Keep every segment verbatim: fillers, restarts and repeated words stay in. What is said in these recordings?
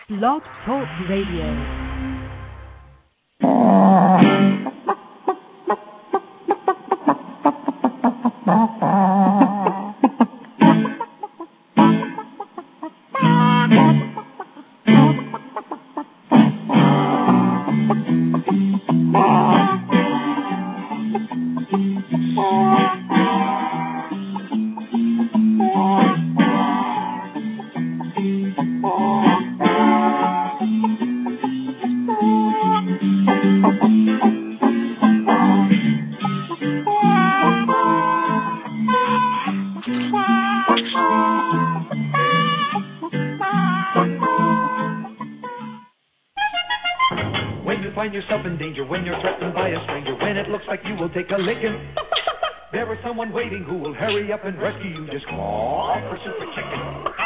Blog Talk Radio. Take a licking. There is someone waiting who will hurry up and rescue you. Just call for Super Chicken.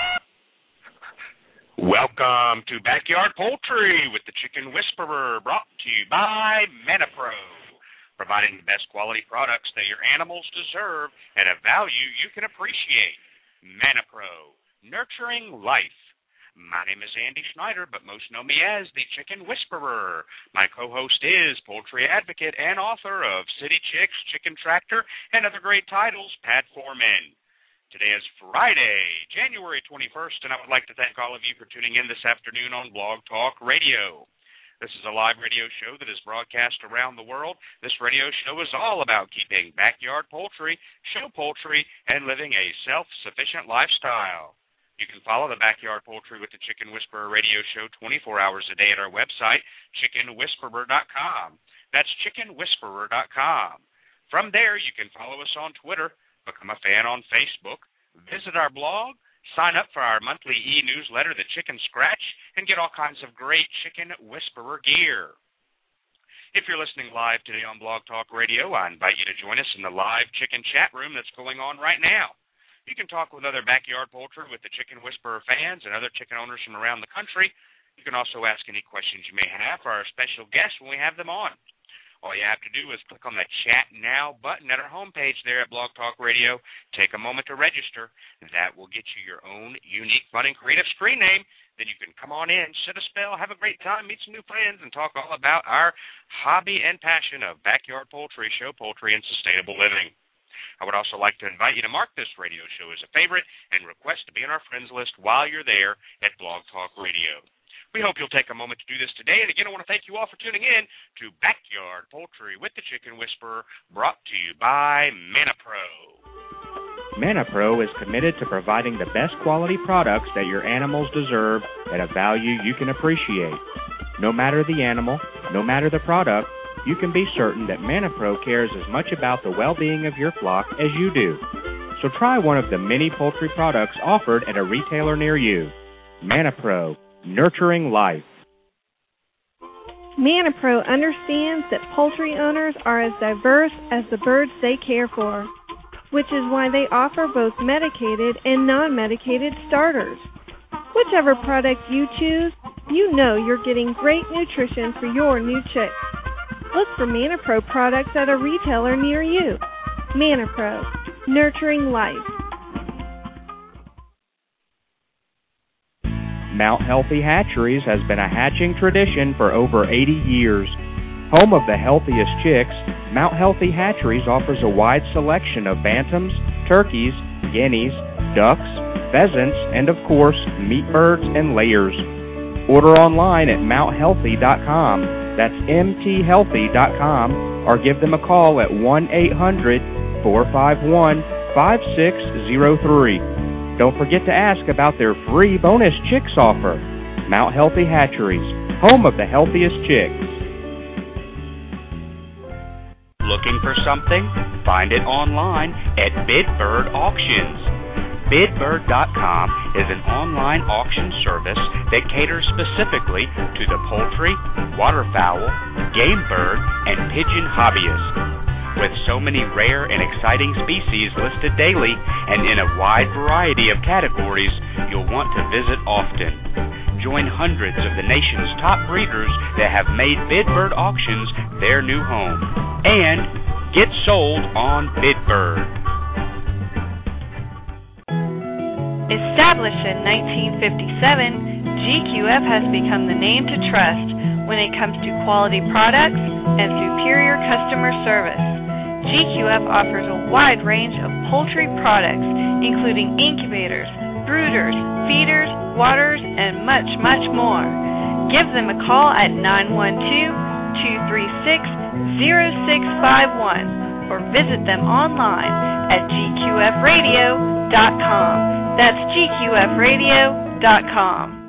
Welcome to Backyard Poultry with the Chicken Whisperer, brought to you by ManaPro, providing the best quality products that your animals deserve at a value you can appreciate. ManaPro, nurturing life. My name is Andy Schneider, but most know me as the Chicken Whisperer. My co-host is poultry advocate and author of City Chicks, Chicken Tractor, and other great titles, Pat Foreman. Today is Friday, January twenty-first, and I would like to thank all of you for tuning in this afternoon on Blog Talk Radio. This is a live radio show that is broadcast around the world. This radio show is all about keeping backyard poultry, show poultry, and living a self-sufficient lifestyle. You can follow the Backyard Poultry with the Chicken Whisperer radio show twenty-four hours a day at our website, chicken whisperer dot com. That's chicken whisperer dot com. From there, you can follow us on Twitter, become a fan on Facebook, visit our blog, sign up for our monthly e-newsletter, The Chicken Scratch, and get all kinds of great Chicken Whisperer gear. If you're listening live today on Blog Talk Radio, I invite you to join us in the live chicken chat room that's going on right now. You can talk with other Backyard Poultry with the Chicken Whisperer fans and other chicken owners from around the country. You can also ask any questions you may have for our special guests when we have them on. All you have to do is click on the Chat Now button at our homepage there at Blog Talk Radio. Take a moment to register. That will get you your own unique, fun, and creative screen name. Then you can come on in, sit a spell, have a great time, meet some new friends, and talk all about our hobby and passion of backyard poultry, show poultry, and sustainable living. I would also like to invite you to mark this radio show as a favorite and request to be on our friends list while you're there at Blog Talk Radio. We hope you'll take a moment to do this today. And again, I want to thank you all for tuning in to Backyard Poultry with the Chicken Whisperer, brought to you by ManaPro. ManaPro is committed to providing the best quality products that your animals deserve at a value you can appreciate. No matter the animal, no matter the product, you can be certain that ManaPro cares as much about the well-being of your flock as you do. So try one of the many poultry products offered at a retailer near you. ManaPro, nurturing life. ManaPro understands that poultry owners are as diverse as the birds they care for, which is why they offer both medicated and non-medicated starters. Whichever product you choose, you know you're getting great nutrition for your new chicks. Look for ManaPro products at a retailer near you. ManaPro, nurturing life. Mount Healthy Hatcheries has been a hatching tradition for over eighty years. Home of the healthiest chicks, Mount Healthy Hatcheries offers a wide selection of bantams, turkeys, guineas, ducks, pheasants, and of course, meat birds and layers. Order online at mount healthy dot com. That's m t healthy dot com, or give them a call at one eight hundred, four five one, five six zero three. Don't forget to ask about their free bonus chicks offer. Mount Healthy Hatcheries, home of the healthiest chicks. Looking for something? Find it online at Bidbird Auctions. Bidbird dot com is an online auction service that caters specifically to the poultry, waterfowl, game bird, and pigeon hobbyists. With so many rare and exciting species listed daily and in a wide variety of categories, you'll want to visit often. Join hundreds of the nation's top breeders that have made Bidbird Auctions their new home. And get sold on Bidbird. Established in nineteen fifty-seven, G Q F has become the name to trust when it comes to quality products and superior customer service. G Q F offers a wide range of poultry products, including incubators, brooders, feeders, waters, and much, much more. Give them a call at nine one two, two three six, zero six five one or visit them online at G Q F radio dot com. That's G Q F radio dot com.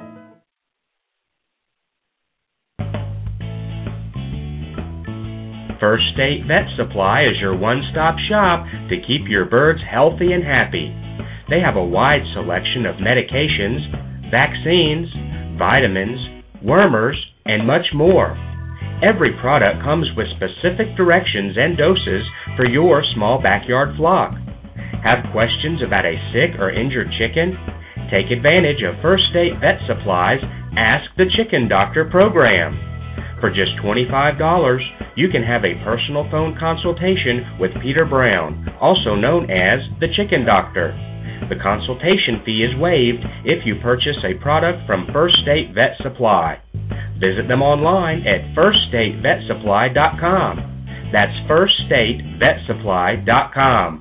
First State Vet Supply is your one-stop shop to keep your birds healthy and happy. They have a wide selection of medications, vaccines, vitamins, wormers, and much more. Every product comes with specific directions and doses for your small backyard flock. Have questions about a sick or injured chicken? Take advantage of First State Vet Supply's Ask the Chicken Doctor program. For just twenty-five dollars, you can have a personal phone consultation with Peter Brown, also known as the Chicken Doctor. The consultation fee is waived if you purchase a product from First State Vet Supply. Visit them online at first state vet supply dot com. That's first state vet supply dot com.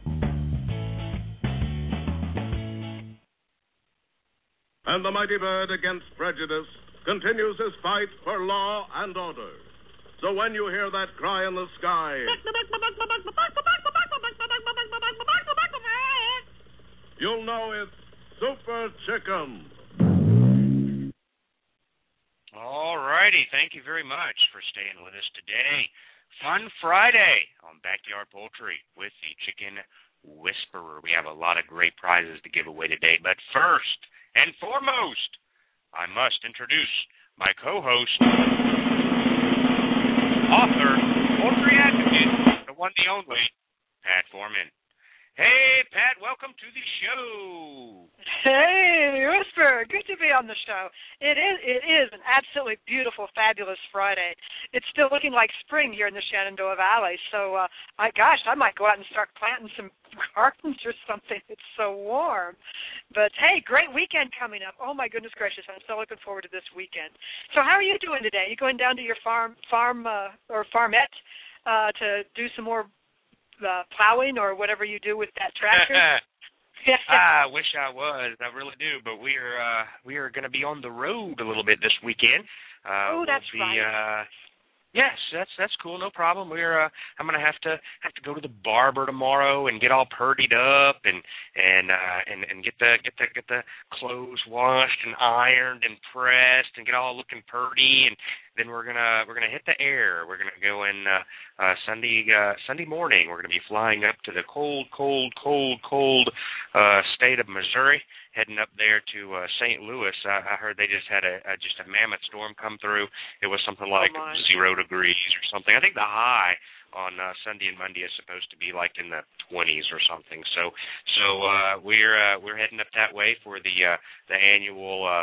And the mighty bird against prejudice continues his fight for law and order. So when you hear that cry in the sky, you'll know it's Super Chicken. All righty. Thank you very much for staying with us today. Fun Friday on Backyard Poultry with the Chicken Whisperer. We have a lot of great prizes to give away today. But first and foremost, I must introduce my co-host, author, poultry advocate, the one, the only, Pat Foreman. Hey, Pat, welcome to the show. Hey, Whisper, good to be on the show. It is it is an absolutely beautiful, fabulous Friday. It's still looking like spring here in the Shenandoah Valley, so, uh, I, gosh, I might go out and start planting some gardens or something. It's so warm. But, hey, great weekend coming up. Oh, my goodness gracious, I'm so looking forward to this weekend. So how are you doing today? You going down to your farm, farm uh, or farmette uh, to do some more Uh, plowing or whatever you do with that tractor? I wish I was. I really do. But we are uh, we are going to be on the road a little bit this weekend. Uh, oh, that's we'll be, right. Uh, yes, that's that's cool. No problem. We're uh, I'm going to have to have to go to the barber tomorrow and get all purdied up and and uh, and and get the get the get the clothes washed and ironed and pressed and get all looking purdy, and then we're gonna we're gonna hit the air. We're gonna go in uh, uh, Sunday uh, Sunday morning. We're gonna be flying up to the cold, cold, cold, cold uh, state of Missouri, heading up there to uh, Saint Louis. I, I heard they just had a, a just a mammoth storm come through. It was something like oh zero degrees or something. I think the high on uh, Sunday and Monday is supposed to be like in the twenties or something. So so uh, we're uh, we're heading up that way for the uh, the annual uh,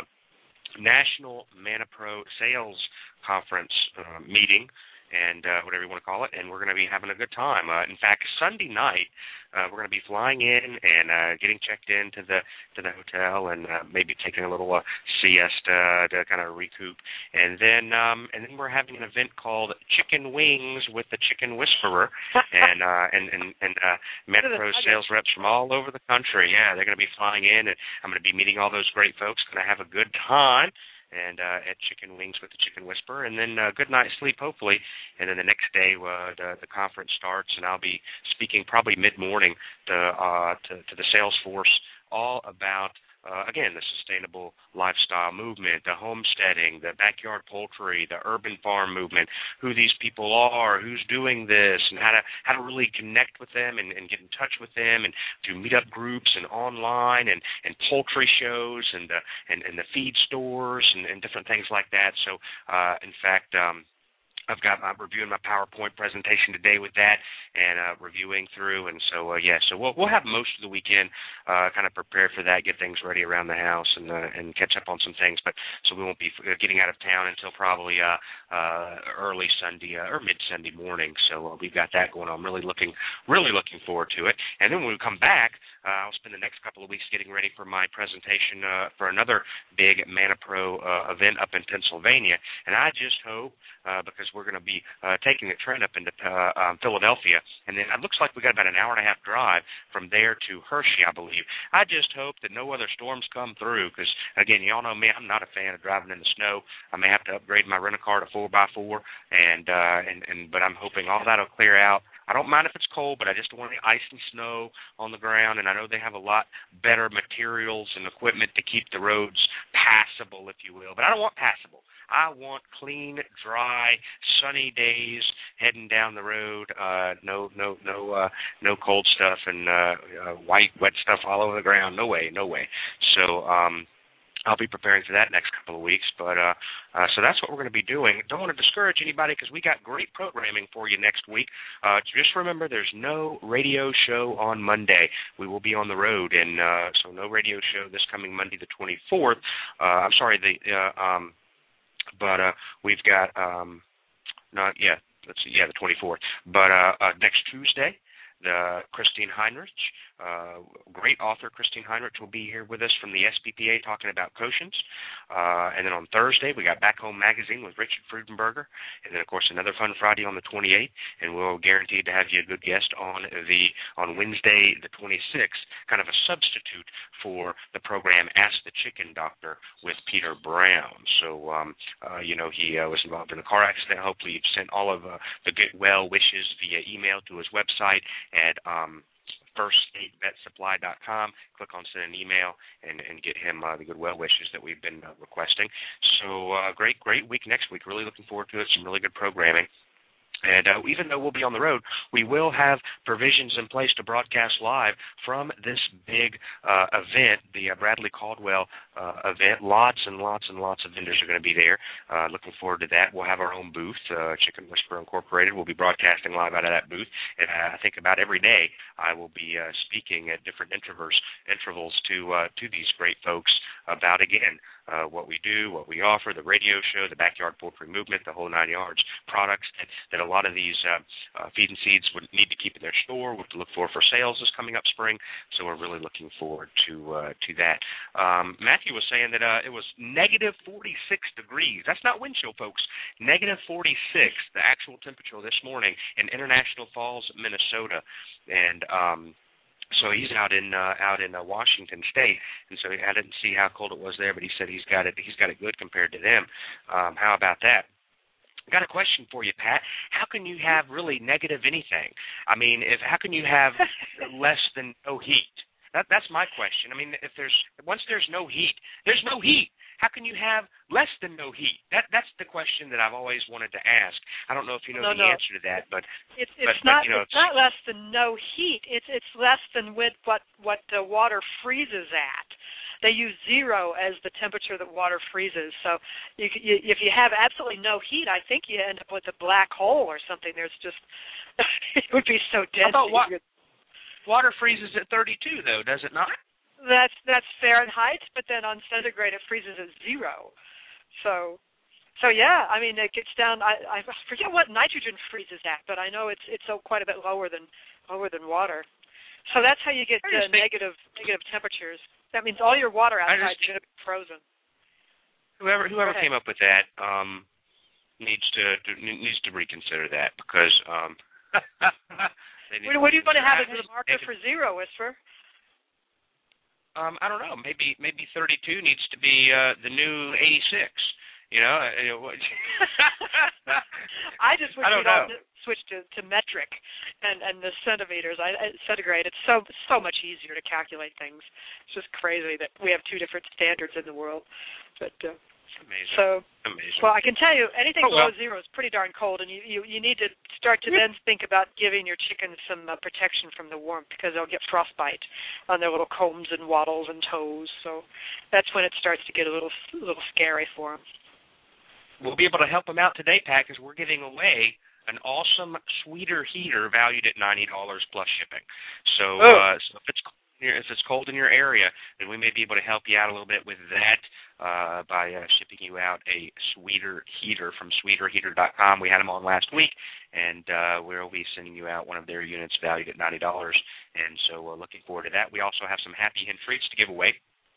National ManaPro Sales Conference uh, meeting, and uh, whatever you want to call it, and we're going to be having a good time. Uh, in fact, Sunday night, uh, we're going to be flying in and uh, getting checked into the to the hotel, and uh, maybe taking a little uh, siesta to kind of recoup, and then um, and then we're having an event called Chicken Wings with the Chicken Whisperer, and uh, and and, and uh, ManaPro sales reps from all over the country. Yeah, they're going to be flying in, and I'm going to be meeting all those great folks. Going to have a good time. And uh, at Chicken Wings with the Chicken Whisperer, and then uh, good night's sleep, hopefully. And then the next day, uh, the, the conference starts, and I'll be speaking probably mid-morning to, uh, to, to the sales force all about, uh, again, the sustainable lifestyle movement, the homesteading, the backyard poultry, the urban farm movement, who these people are, who's doing this, and how to how to really connect with them and, and get in touch with them, and do meetup groups and online and, and poultry shows and the and, and the feed stores and, and different things like that. So, uh, in fact, um, I've got I'm reviewing my PowerPoint presentation today with that and uh, reviewing through, and so uh, yeah, so we'll we'll have most of the weekend uh, kind of prepared for that, get things ready around the house, and uh, and catch up on some things. But so we won't be getting out of town until probably uh, uh, early Sunday uh, or mid Sunday morning. So uh, we've got that going on. I'm really looking really looking forward to it. And then when we come back, Uh, I'll spend the next couple of weeks getting ready for my presentation uh, for another big ManaPro uh, event up in Pennsylvania. And I just hope, uh, because we're going to be uh, taking a train up into uh, um, Philadelphia, and then it looks like we got about an hour and a half drive from there to Hershey, I believe. I just hope that no other storms come through, because, again, y'all know me, I'm not a fan of driving in the snow. I may have to upgrade my rent-a-car to four by four, and, uh, and, and but I'm hoping all that will clear out. I don't mind if it's cold, but I just don't want any ice and snow on the ground, and I know they have a lot better materials and equipment to keep the roads passable, if you will. But I don't want passable. I want clean, dry, sunny days heading down the road. Uh, no, no, no, uh, no cold stuff and uh, uh, white, wet stuff all over the ground. No way, no way. So um, I'll be preparing for that next couple of weeks. But uh, uh, so that's what we're going to be doing. Don't want to discourage anybody because we got great programming for you next week. Uh, just remember, there's no radio show on Monday. We will be on the road, and uh, so no radio show this coming Monday, the twenty-fourth. Uh, I'm sorry, the uh, um, but uh, we've got um, not yeah, let's see, yeah, the twenty-fourth. But uh, uh, next Tuesday, the Christine Heinrich. Uh, great author Christine Heinrich will be here with us from the S P P A talking about Koshians. Uh, and then on Thursday, we got Back Home Magazine with Richard Freudenberger. And then, of course, another fun Friday on the twenty-eighth. And we'll guarantee to have you a good guest on the on Wednesday, the twenty-sixth, kind of a substitute for the program Ask the Chicken Doctor with Peter Brown. So, um, uh, you know, he uh, was involved in a car accident. Hopefully you've sent all of uh, the good well wishes via email to his website at um, first state vet supply dot com. Click on send an email and, and get him uh, the good well wishes that we've been uh, requesting. So uh, great, great week next week. Really looking forward to it. Some really good programming. And uh, even though we'll be on the road, we will have provisions in place to broadcast live from this big uh, event, the uh, Bradley Caldwell uh, event. Lots and lots and lots of vendors are going to be there. Uh, looking forward to that. We'll have our own booth, uh, Chicken Whisperer Incorporated. We'll be broadcasting live out of that booth. And uh, I think about every day I will be uh, speaking at different intervals, intervals to uh, to these great folks about, again, uh, what we do, what we offer, the radio show, the backyard poultry movement, the whole nine yards, products that, that a lot of these uh, uh, feed and seeds would need to keep in their store, what to look for for sales is coming up spring. So we're really looking forward to uh, to that. Um, Matthew was saying that uh, it was negative forty-six degrees. That's not wind chill, folks. Negative forty-six, the actual temperature this morning in International Falls, Minnesota. And um, so he's out in uh, out in uh, Washington State, and so I didn't see how cold it was there, but he said he's got it he's got it good compared to them. Um, how about that? Got a question for you, Pat. How can you have really negative anything? I mean, if how can you have less than no heat? That that's my question. I mean, if there's once there's no heat, there's no heat. How can you have less than no heat? That that's the question that I've always wanted to ask. I don't know if you know no, the no. answer to that, but it's it's but, not but, you know, it's, it's not less than no heat. It's it's less than with what what the water freezes at. They use zero as the temperature that water freezes. So you, you, if you have absolutely no heat, I think you end up with a black hole or something. There's just it would be so dense. How about wa- water freezes at thirty-two, though, does it not? That's that's Fahrenheit, but then on centigrade it freezes at zero. So, so yeah, I mean it gets down. I, I forget what nitrogen freezes at, but I know it's it's so quite a bit lower than lower than water. So that's how you get uh, negative negative temperatures. That means all your water outside is going to be frozen. Whoever whoever came up with that um, needs to, to needs to reconsider that because. Um, what, what do you want to have as the marker for zero, Whisper? Um, I don't know. Maybe maybe thirty-two needs to be uh, the new eighty-six. You know. I just wish I don't we'd all know. switch to, to metric and, and the centimeters. I, I, centigrade. It's so so much easier to calculate things. It's just crazy that we have two different standards in the world. But uh, amazing. So amazing. Well, I can tell you anything oh, well. below zero is pretty darn cold, and you, you, you need to start to then think about giving your chickens some uh, protection from the warmth because they'll get frostbite on their little combs and wattles and toes. So that's when it starts to get a little a little scary for them. We'll be able to help them out today, Pat, because we're giving away an awesome sweeter heater valued at ninety dollars plus shipping. So, oh. uh, so if it's if it's cold in your area, then we may be able to help you out a little bit with that uh, by uh, shipping you out a sweeter heater from sweeter heater dot com. We had them on last week, and uh, we'll be sending you out one of their units valued at ninety dollars. and so uh, looking forward to that. We also have some Happy Hen treats to give away.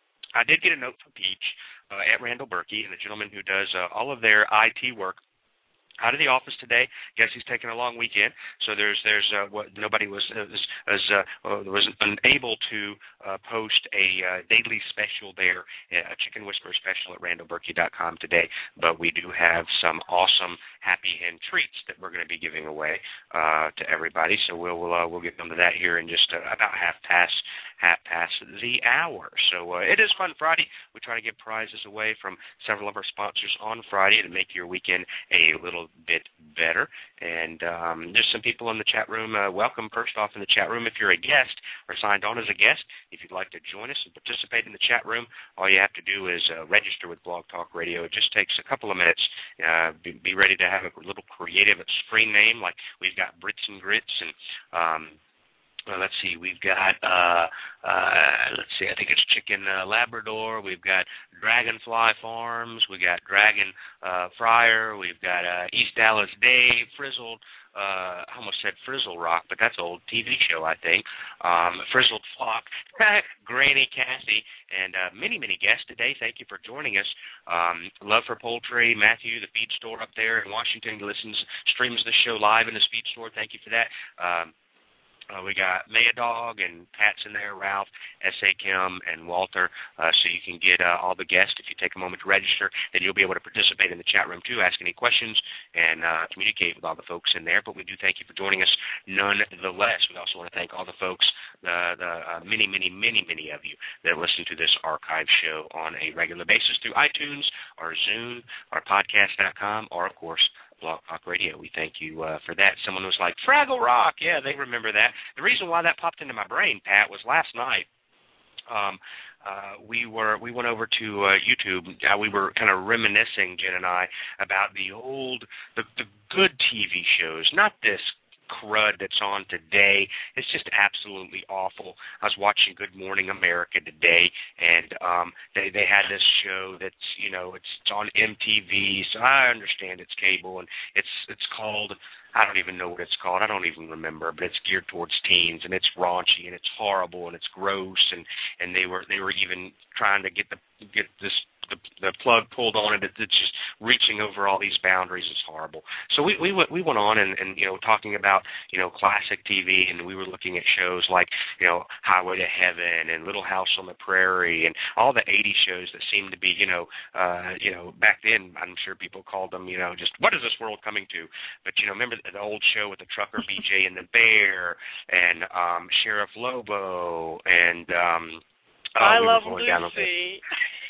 I did get a note from Peach uh, at Randall Berkey, and the gentleman who does uh, all of their I T work out of the office today. Guess he's taking a long weekend, so there's there's uh, what nobody was uh, was uh, was unable to uh, post a uh, daily special there, a Chicken Whisperer special at randall berkey dot com today. But we do have some awesome Happy Hen treats that we're going to be giving away uh, to everybody. So we'll we'll, uh, we'll get them to that here in just uh, about half past. half past the hour. So uh, it is Fun Friday. We try to give prizes away from several of our sponsors on Friday to make your weekend a little bit better. And um, there's some people in the chat room. Uh, welcome, first off, in the chat room. If you're a guest or signed on as a guest, if you'd like to join us and participate in the chat room, all you have to do is uh, register with Blog Talk Radio. It just takes a couple of minutes. Uh, be, be ready to have a little creative screen name, like we've got Brits and Grits and um, Well, let's see, we've got, uh, uh, let's see, I think it's Chicken uh, Labrador. We've got Dragonfly Farms. We got Dragon uh, Fryer. We've got uh, East Dallas Dave, Frizzled, uh, I almost said Frizzle Rock, but that's an old T V show, I think. Um, Frizzled Flock, Granny Cassie, and uh, many, many guests today. Thank you for joining us. Um, Love for Poultry, Matthew, the feed store up there in Washington, listens, streams the show live in the feed store. Thank you for that. Um, Uh, we got Maya Dog and Pat's in there, Ralph, S A. Kim, and Walter, uh, so you can get uh, all the guests. If you take a moment to register, then you'll be able to participate in the chat room, too, ask any questions, and uh, communicate with all the folks in there. But we do thank you for joining us nonetheless. We also want to thank all the folks, uh, the uh, many, many, many, many of you that listen to this archive show on a regular basis through iTunes, or Zune, or podcast dot com, or, of course, Blog Talk Radio. We thank you uh, for that. Someone was like, Fraggle Rock. Yeah, they remember that. The reason why that popped into my brain, Pat, was last night. Um, uh, we were we went over to uh, YouTube. Uh, we were kind of reminiscing, Jen and I, about the old, the, the good T V shows, not this crud that's on today. It's just absolutely awful. I was watching Good Morning America today, and um, they they had this show that's, you know, it's, it's on M T V, so I understand it's cable, and it's it's called, I don't even know what it's called. I don't even remember, but it's geared towards teens, and it's raunchy, and it's horrible, and it's gross, and, and they were they were even trying to get the get this the, the plug pulled on it. It's just reaching over all these boundaries. Is horrible. So we we went we went on and, and you know talking about you know classic T V, and we were looking at shows like you know Highway to Heaven and Little House on the Prairie and all the eighties shows that seemed to be you know uh, you know back then I'm sure people called them you know just what is this world coming to? But you know remember the old show with the trucker B J and the Bear and um, Sheriff Lobo and um, oh, I we Love Lucy. Lucy.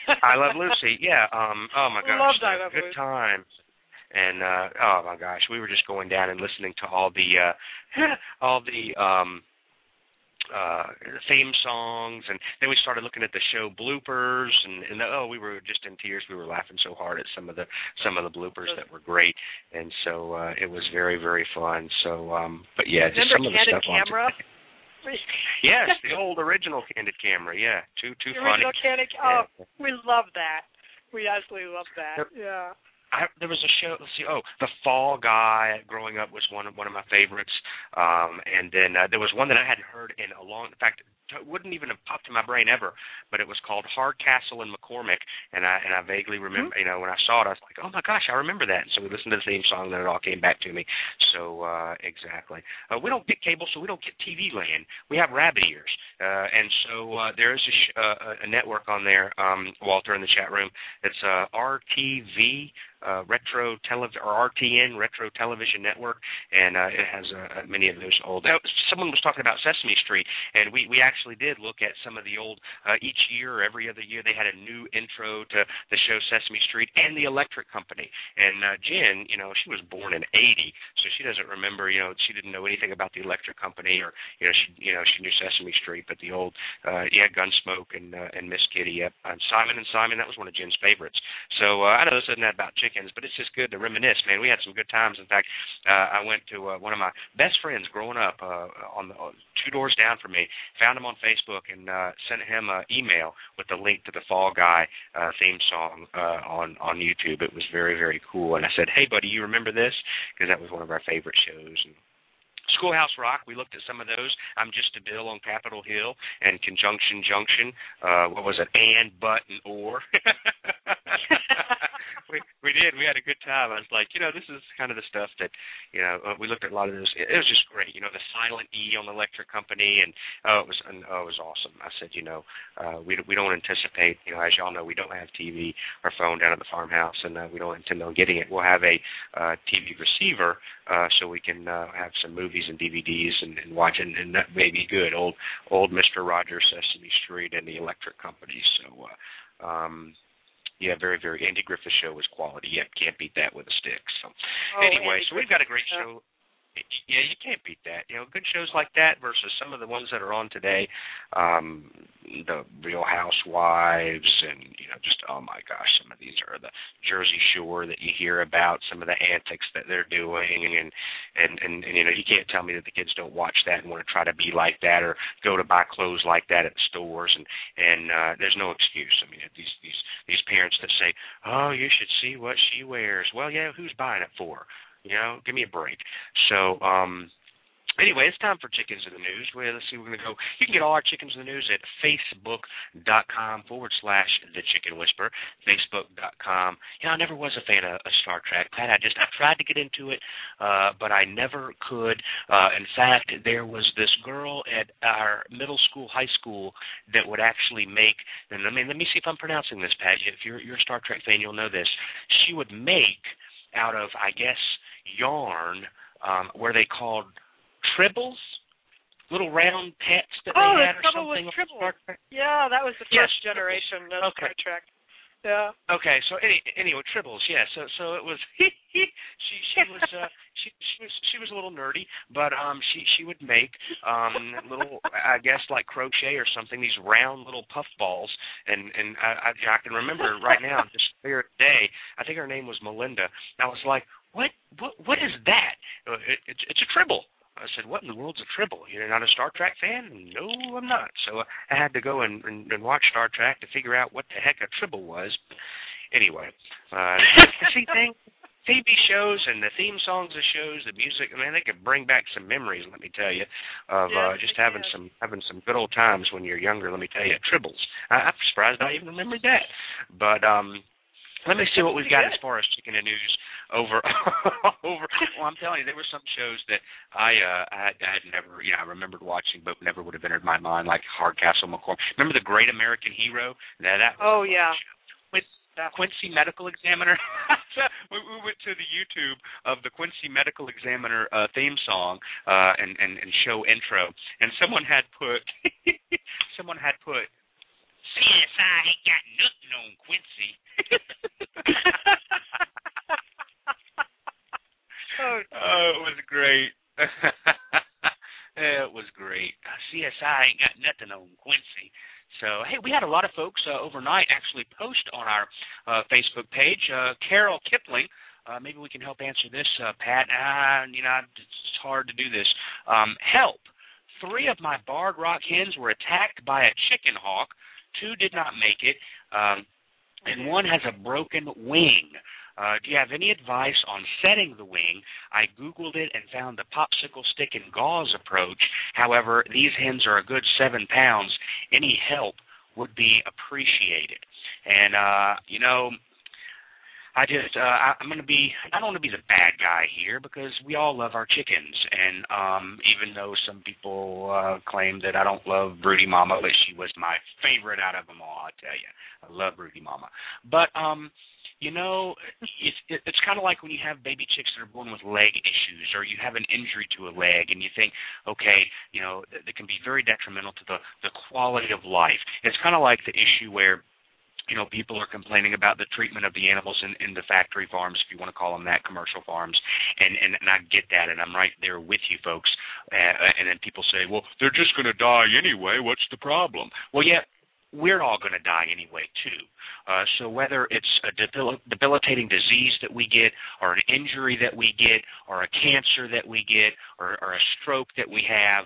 I Love Lucy, yeah. Um, oh my gosh, Loved I Love good Lucy. time. And uh, oh my gosh, we were just going down and listening to all the uh, all the um, uh, theme songs, and then we started looking at the show bloopers, and, and oh, we were just in tears. We were laughing so hard at some of the some of the bloopers that were great, and so uh, it was very very fun. So, um, but yeah, just some of the stuff on Camera? Yes, the old original Candid Camera. Yeah, too too the funny. Original Candid. Oh, yeah. We love that. We absolutely love that. Yeah. I, there was a show. Let's see. Oh, The Fall Guy. Growing up was one of one of my favorites. Um, and then uh, there was one that I hadn't heard in a long. In fact, it wouldn't even have popped in my brain ever. But it was called Hardcastle and McCormick. And I and I vaguely remember. Mm-hmm. You know, when I saw it, I was like, oh my gosh, I remember that. And so we listened to the theme song, and then it all came back to me. So uh, exactly. Uh, we don't get cable, so we don't get T V land. We have rabbit ears. Uh, and so uh, there is a, sh- uh, a network on there, um, Walter, in the chat room. It's uh, R T V. Uh, retro television or R T N Retro Television Network, and uh, it has uh, many of those old. Uh, someone was talking about Sesame Street, and we, we actually did look at some of the old. Uh, each year or every other year, they had a new intro to the show Sesame Street and the Electric Company. And uh, Jen, you know, she was born in eighty, so she doesn't remember. You know, she didn't know anything about the Electric Company, or you know, she you know she knew Sesame Street, but the old uh, yeah Gunsmoke and uh, and Miss Kitty, yep, and Simon and Simon. That was one of Jen's favorites. So uh, I know this isn't that about chickens, but it's just good to reminisce, man. We had some good times. In fact, uh, I went to uh, one of my best friends growing up uh, on the uh, two doors down from me, found him on Facebook, and uh, sent him an email with the link to the Fall Guy uh, theme song uh, on, on YouTube. It was very, very cool. And I said, hey, buddy, you remember this? Because that was one of our favorite shows. And Schoolhouse Rock, we looked at some of those. I'm Just a Bill on Capitol Hill and Conjunction Junction. Uh, what was it? And, but, and or. we we did. We had a good time. I was like, you know, this is kind of the stuff that, you know, uh, we looked at a lot of those. It, it was just great. You know, the Silent E on the Electric Company, and oh, it was and, oh, it was awesome. I said, you know, uh, we we don't anticipate, you know, as y'all know, we don't have T V or phone down at the farmhouse, and uh, we don't intend on getting it. We'll have a uh, T V receiver uh, so we can uh, have some movies and D V Ds and, and watch, and, and that may be good. Old old Mister Rogers, Sesame Street, and the Electric Company. So. Uh, um, Yeah, very, very. Andy Griffith's show was quality. Yeah, can't beat that with a stick. So, oh, anyway, Andy so we've got a great show. Yeah, you can't beat that. You know, good shows like that versus some of the ones that are on today, um, the Real Housewives, and you know, just oh my gosh, some of these are the Jersey Shore that you hear about, some of the antics that they're doing, and and and, and you know, you can't tell me that the kids don't watch that and want to try to be like that or go to buy clothes like that at the stores, and and uh, there's no excuse. I mean, these these these parents that say, oh, you should see what she wears. Well, yeah, who's buying it for? You know, give me a break. So, um, anyway, it's time for Chickens in the News. Well, let's see, we're going to go. You can get all our Chickens in the News at facebook.com forward slash The Chicken Whisperer, facebook.com. You know, I never was a fan of, of Star Trek. Pat, I just, I tried to get into it, uh, but I never could. Uh, in fact, there was this girl at our middle school, high school, that would actually make, and I mean, let me see if I'm pronouncing this, Pat. If you're, you're a Star Trek fan, you'll know this. She would make out of, I guess, yarn, um, where they called tribbles, little round pets that oh, they had or trouble something. With tribbles. Yeah, that was the first yes. generation of okay. Star Trek. Yeah. Okay, so any, anyway, tribbles. Yeah, so so it was. she she was uh, she she was she was a little nerdy, but um she she would make um little I guess like crochet or something, these round little puff balls, and and I I, I can remember right now this clear day. I think her name was Melinda. And I was like, what what what is that? It, it's it's a tribble. I said, what in the world's a tribble? You're not a Star Trek fan? No, I'm not. So uh, I had to go and, and, and watch Star Trek to figure out what the heck a tribble was. Anyway, uh, see, thing, T V shows and the theme songs of shows, the music, I mean, they could bring back some memories, let me tell you, of uh, yes, just having can. some having some good old times when you're younger, let me tell you. Tribbles. I, I'm surprised I even remembered that. But um, let me see what we've got as far as Chicken and News. Over, over. Well, I'm telling you, there were some shows that I, uh, I, had, I had never, you know, I remembered watching, but never would have entered my mind, like Hardcastle McCoy. Remember the Great American Hero? That, that was oh yeah. With Quincy Medical Examiner. we, we went to the YouTube of the Quincy Medical Examiner uh, theme song uh, and, and and show intro, and someone had put, someone had put, C S I ain't got nothing on Quincy. Oh, oh, it was great. It was great. C S I ain't got nothing on Quincy. So, hey, we had a lot of folks uh, overnight actually post on our uh, Facebook page. Uh, Carol Kipling, uh, maybe we can help answer this, uh, Pat. Uh, you know, it's hard to do this. Um, help. Three of my barred rock hens were attacked by a chicken hawk. Two did not make it, um, and one has a broken wing. Uh, do you have any advice on setting the wing? I Googled it and found the popsicle stick and gauze approach. However, these hens are a good seven pounds. Any help would be appreciated. And, uh, you know, I just, uh, I, I'm going to be, I don't want to be the bad guy here because we all love our chickens. And um, even though some people uh, claim that I don't love Broody Mama, but she was my favorite out of them all, I tell you. I love Broody Mama. But, um, you know, it's, it's kind of like when you have baby chicks that are born with leg issues or you have an injury to a leg and you think, okay, you know, that can be very detrimental to the, the quality of life. It's kind of like the issue where, you know, people are complaining about the treatment of the animals in, in the factory farms, if you want to call them that, commercial farms, and, and, and I get that, and I'm right there with you folks. Uh, and then people say, well, they're just going to die anyway. What's the problem? Well, yeah, we're all going to die anyway, too. Uh, so whether it's a debil- debilitating disease that we get or an injury that we get or a cancer that we get or, or a stroke that we have,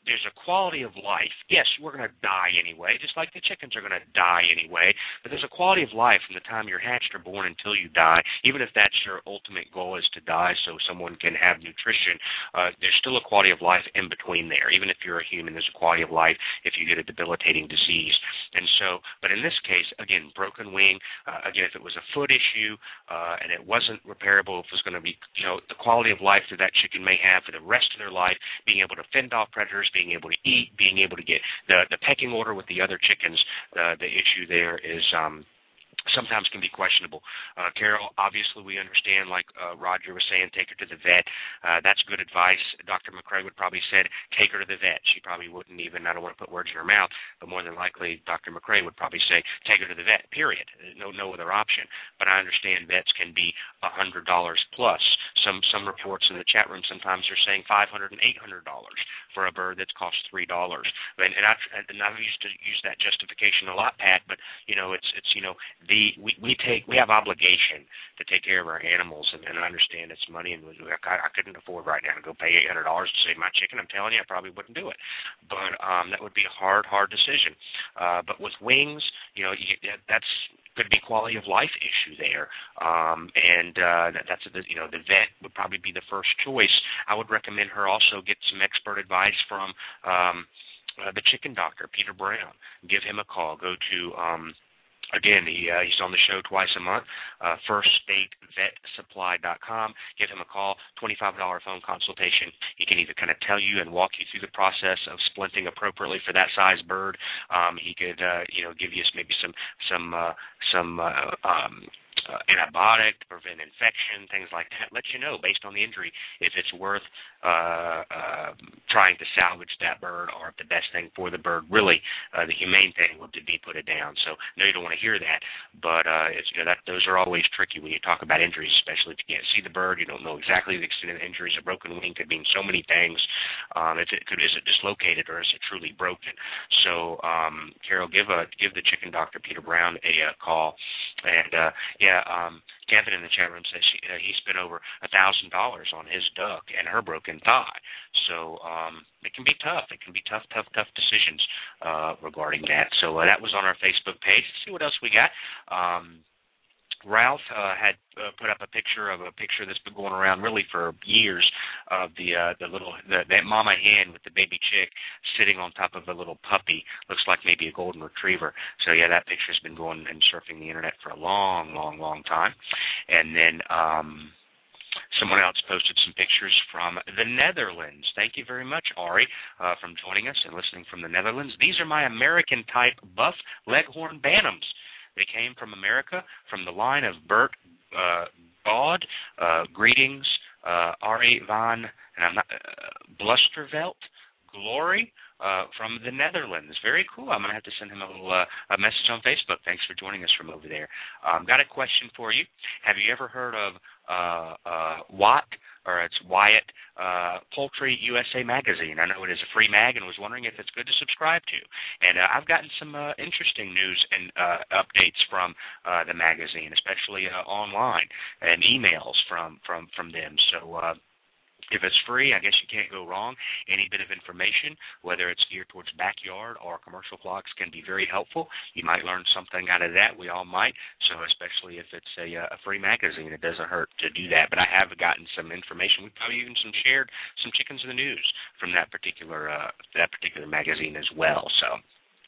there's a quality of life. Yes, we're going to die anyway, just like the chickens are going to die anyway, but there's a quality of life from the time you're hatched or born until you die, even if that's your ultimate goal is to die so someone can have nutrition. Uh, there's still a quality of life in between there. Even if you're a human, there's a quality of life if you get a debilitating disease. And so, but in this case, again, broken wing, uh, again, if it was a foot issue uh, and it wasn't repairable, if it was going to be, you know, the quality of life that that chicken may have for the rest of their life, being able to fend off predators, being able to eat, being able to get the, the pecking order with the other chickens, uh, the issue there is um, sometimes can be questionable. Uh, Carol, obviously we understand, like uh, Roger was saying, take her to the vet. Uh, that's good advice. Doctor McCrae would probably said, take her to the vet. She probably wouldn't even, I don't want to put words in her mouth, but more than likely Doctor McCrae would probably say, take her to the vet, period. No no other option. But I understand vets can be one hundred dollars plus. Some some reports in the chat room sometimes are saying five hundred dollars and eight hundred dollars for a bird that's cost three dollars. And, and, I, and I've used to use that justification a lot, Pat, but, you know, it's, it's you know, the we, we take we have obligation to take care of our animals, and, and I understand it's money, and we, I, I couldn't afford right now to go pay eight hundred dollars to save my chicken. I'm telling you, I probably wouldn't do it. But um, that would be a hard, hard decision. Uh, but with wings, you know, you, that's could be quality of life issue there, um, and uh, that, that's a, you know the vet would probably be the first choice. I would recommend her also get some expert advice from um, uh, the chicken doctor, Peter Brown. Give him a call. Go to um, Again, he, uh, he's on the show twice a month, uh, first state vet supply dot com. Give him a call, twenty-five dollars phone consultation. He can either kind of tell you and walk you through the process of splinting appropriately for that size bird. Um, he could, uh, you know, give you maybe some some uh, some uh, um, uh, antibiotic to prevent infection, things like that. Let you know based on the injury if it's worth uh, uh, trying to salvage that bird, or if the best thing for the bird, really, uh, the humane thing would be put it down. So no, you don't want to hear that, but uh, it's, you know, that those are always tricky when you talk about injuries, especially if you can't see the bird, you don't know exactly the extent of the injuries. A broken wing could mean so many things. Um, if it could, is it dislocated or is it truly broken? So, um, Carol, give a give the chicken doctor Peter Brown a, a call, and uh, yeah, um, Kevin in the chat room says she, uh, he spent over a thousand dollars on his duck and her broken thigh. So um, it can be tough. It can be tough, tough, tough decisions uh, regarding that. So uh, that was on our Facebook page. Let's see what else we got. Um, Ralph uh, had uh, put up a picture of a picture that's been going around really for years of the uh, the little the, that mama hen with the baby chick sitting on top of a little puppy. Looks like maybe a golden retriever. So yeah, that picture's been going and surfing the internet for a long, long, long time. And then um, someone else posted some pictures from the Netherlands. Thank you very much, Ari, uh, from joining us and listening from the Netherlands. These are my American type buff leghorn bantams. They came from America, from the line of Bert uh, Gaud. Uh, greetings, uh, Ari van and I'm not, uh, Blustervelt, Glory, uh, from the Netherlands. Very cool. I'm going to have to send him a little uh, a message on Facebook. Thanks for joining us from over there. Um, got a question for you. Have you ever heard of uh, uh, Watt, or it's Wyatt, uh, Poultry U S A Magazine? I know it is a free mag, and was wondering if it's good to subscribe to. And uh, I've gotten some uh, interesting news and uh, updates from uh, the magazine, especially uh, online, and emails from, from, from them. So uh, if it's free, I guess you can't go wrong. Any bit of information, whether it's geared towards backyard or commercial flocks, can be very helpful. You might learn something out of that. We all might. So especially if it's a, a free magazine, it doesn't hurt to do that. But I have gotten some information. We've probably even some shared some chickens in the news from that particular uh, that particular magazine as well. So.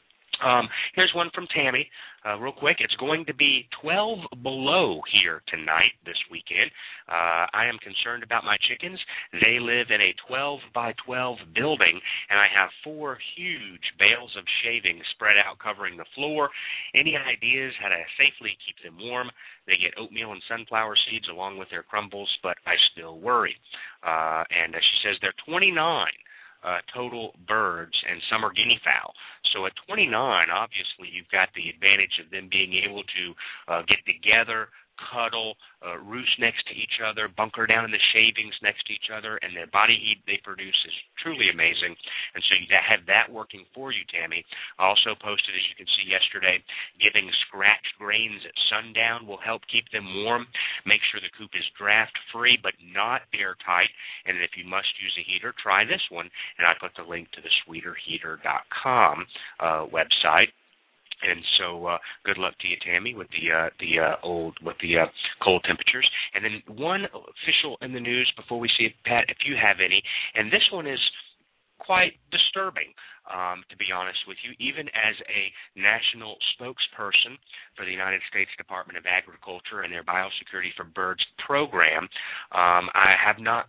Um, here's one from Tammy, uh, real quick. It's going to be twelve below here tonight, this weekend. Uh, I am concerned about my chickens. They live in a twelve by twelve building, and I have four huge bales of shavings spread out covering the floor. Any ideas how to safely keep them warm? They get oatmeal and sunflower seeds along with their crumbles, but I still worry. Uh, and uh, she says they're twenty-nine. Uh, total birds, and some are guinea fowl. So at twenty-nine, obviously, you've got the advantage of them being able to uh, get together, cuddle, uh, roost next to each other, bunker down in the shavings next to each other, and the body heat they produce is truly amazing. And so you have that working for you, Tammy. I also posted, as you can see yesterday, giving scratched grains at sundown will help keep them warm. Make sure the coop is draft-free but not airtight. And if you must use a heater, try this one. And I put the link to the sweeter heater dot com uh, website. And so, uh, good luck to you, Tammy, with the uh, the uh, old with the uh, cold temperatures. And then one official in the news before we see it, Pat, if you have any. And this one is quite disturbing, um, to be honest with you. Even as a national spokesperson for the United States Department of Agriculture and their Biosecurity for Birds program, um, I have not